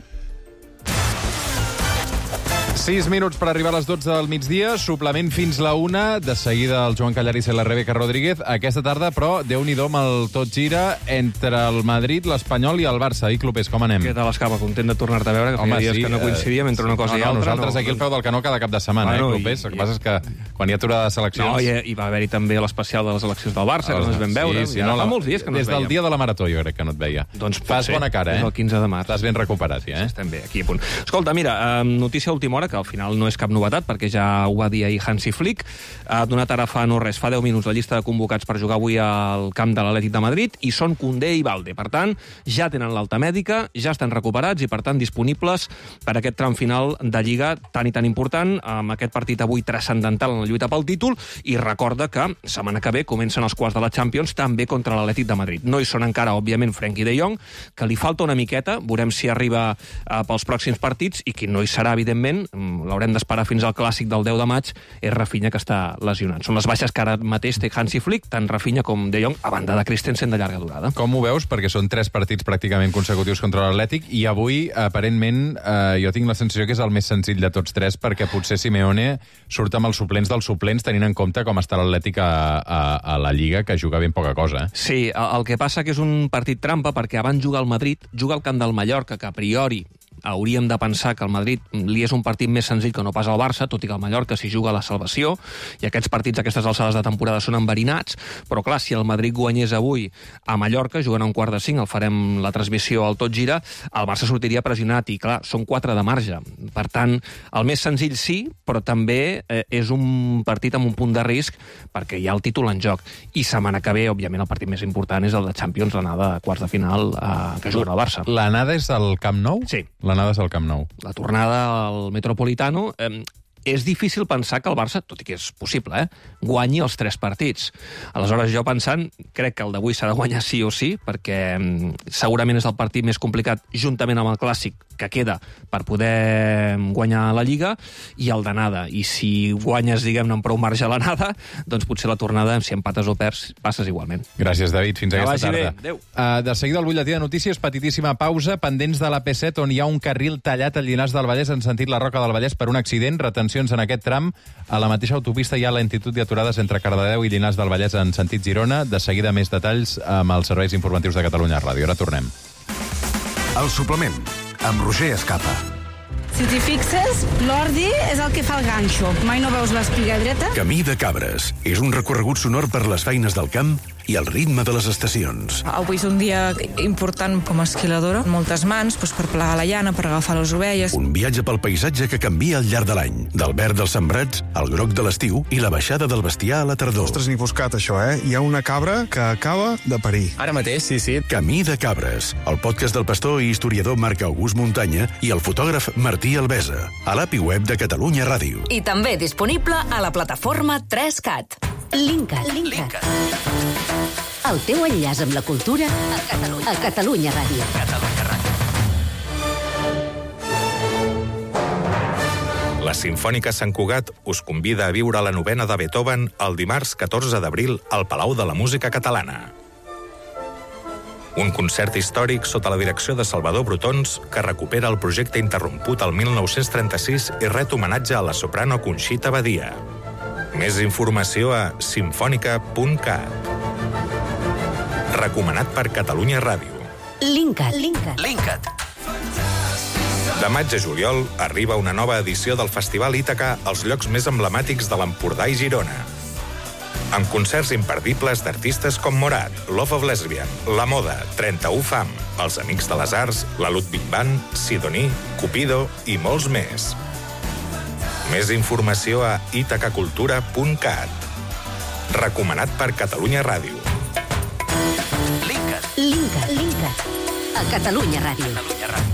sis minuts per arribar a les dotze del migdia, suplement fins la una, de seguida el Joan Callarís i la Rebeca Rodríguez. Aquesta tarda, però, Déu-n'hi-do amb el tot gira entre el Madrid, l'Espanyol i el Barça. I Clopés, com anem? Què tal, Escapa? Content de tornar-te a veure, que Home, feia dies sí, que no coincidíem entre una cosa no, i no, altra. Nosaltres no, aquí al peu del canó cada cap de setmana, bueno, eh, Clopés? I, el que passa és que quan hi ha aturada de seleccions... No, i, i va haver-hi també l'especial de les eleccions del Barça, que no ens vam veure. Sí, sí, ja no, fa la... molts dies que no Des ens del veiem. dia de la marató jo crec que no et veia. Doncs fas bona cara, eh? És el quinze de març. Estàs ben recuperat, ja, eh? Estem bé, aquí a punt. Escolta, mira, notícia a última hora, que al final no és cap novetat, perquè ja ho va dir ahir Hansi Flick. Ha donat ara fa no res, fa deu minuts, la llista de convocats per jugar avui al camp de l'Atlètic de Madrid, i són Koundé i Balde. Per tant, ja tenen l'alta mèdica, ja estan recuperats i, per tant, disponibles per aquest tram final de Lliga tan i tan important, amb aquest partit avui transcendental en la lluita pel títol, i recorda que setmana que ve comencen els quarts de la Champions també contra l'Atlètic de Madrid. No hi són encara, òbviament, Frenkie de Jong, que li falta una miqueta, veurem si arriba eh, pels pròxims partits, i qui no hi serà, evidentment, l'haurem d'esperar fins al clàssic del deu de maig, és Rafinha, que està lesionat. Són les baixes que ara mateix té Hansi Flick, tant Rafinha com de Jong, a banda de Christensen de llarga durada. Com ho veus? Perquè són tres partits pràcticament consecutius contra l'Atlètic, i avui, aparentment, eh, jo tinc la sensació que és el més senzill de tots tres, perquè potser Simeone surt amb els suplents dels suplents, tenint en compte com està l'Atlètic a, a, a la Lliga, que juga ben poca cosa. Eh? Sí, el que passa que és un partit trampa, perquè abans juga al Madrid, juga al camp del Mallorca, que a priori hauríem de pensar que el Madrid li és un partit més senzill que no pas al Barça, tot i que el Mallorca s'hi juga a la salvació, i aquests partits a aquestes alçades de temporada són enverinats, però clar, si el Madrid guanyés avui a Mallorca, jugant a un quart de cinc, el farem la transmissió al Tot Gira, el Barça sortiria pressionat, i clar, són quatre de marge. Per tant, el més senzill sí, però també eh, és un partit amb un punt de risc, perquè hi ha el títol en joc. I setmana que ve, òbviament, el partit més important és el de Champions, l'anada a quarts de final eh, que juguen al Barça. L'anada és al Camp Nou? Sí. L'anada és al Camp Nou. La tornada al Metropolitano. Eh, és difícil pensar que el Barça, tot i que és possible, eh, guanyi els tres partits. Aleshores, jo pensant, crec que el d'avui s'ha de guanyar sí o sí, perquè eh, segurament és el partit més complicat, juntament amb el Clàssic, que queda per poder guanyar la Lliga, i el d'anada. I si guanyes, diguem-ne, amb prou marge a l'anada, doncs potser la tornada, si empates o perds, passes igualment. Gràcies, David. Fins Que aquesta vagi tarda. bé. Adéu. Uh, de seguida, el butlletí de notícies, petitíssima pausa, pendents de l'A P set, on hi ha un carril tallat a Llinars del Vallès en sentit la Roca del Vallès per un accident. Retencions en aquest tram. A la mateixa autopista hi ha lentitud i aturades entre Cardedeu i Llinars del Vallès en sentit Girona. De seguida, més detalls amb els serveis informatius de Catalunya Ràdio. Ara tornem. El suplement, amb Roger Escapa. Si t'hi fixes, l'ordi és el que fa el ganxo. Mai no veus l'espiga dreta? Camí de Cabres és un recorregut sonor per les feines del camp i el ritme de les estacions. Avui és un dia important com a esquiladora. Moltes mans doncs, per plegar la llana, per agafar les ovelles. Un viatge pel paisatge que canvia al llarg de l'any. Del verd dels sembrats, al groc de l'estiu i la baixada del bestiar a la tardor. Ostres, ni buscat, això, eh? Hi ha una cabra que acaba de parir. Ara mateix, sí, sí. Camí de cabres, el podcast del pastor i historiador Marc August Muntanya i el fotògraf Martí Albesa, a l'A P I web de Catalunya Ràdio. I també disponible a la plataforma tres cat. Linkat. Linkat. El teu enllaç amb la cultura a Catalunya, a Catalunya Ràdio. Catalunya Ràdio. La Simfònica Sant Cugat us convida a viure la novena de Beethoven el dimarts catorze d'abril al Palau de la Música Catalana. Un concert històric sota la direcció de Salvador Brotons que recupera el projecte interromput el mil nou-cents trenta-sis i ret homenatge a la soprano Conxita Badia. Més informació a simfònica punt cat. Recomanat per Catalunya Ràdio. Linkat. Linkat. Linkat. De maig a juliol arriba una nova edició del Festival Ítaca als llocs més emblemàtics de l'Empordà i Girona. Amb concerts imperdibles d'artistes com Morat, Love of Lesbian, La Moda, trenta-u Fam, Els Amics de les Arts, la Ludwig Band, Sidoní, Cupido i molts més. Més informació a itacacultura punt cat. Recomanat per Catalunya Ràdio. Linkat. Linkat. Linkat. A Catalunya Ràdio. Catalunya Ràdio.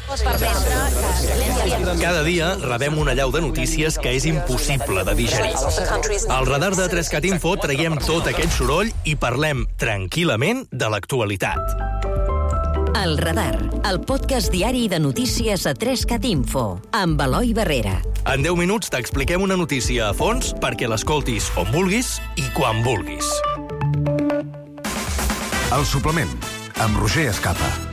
Cada dia rebem una allau de notícies que és impossible de digerir. Al radar de tres cat Info traiem tot aquest soroll i parlem tranquil·lament de l'actualitat. El Radar, el podcast diari de notícies a tres cat Info, amb Eloi Barrera. En deu minuts t'expliquem una notícia a fons perquè l'escoltis on vulguis i quan vulguis. El suplement, amb Roger Escapa.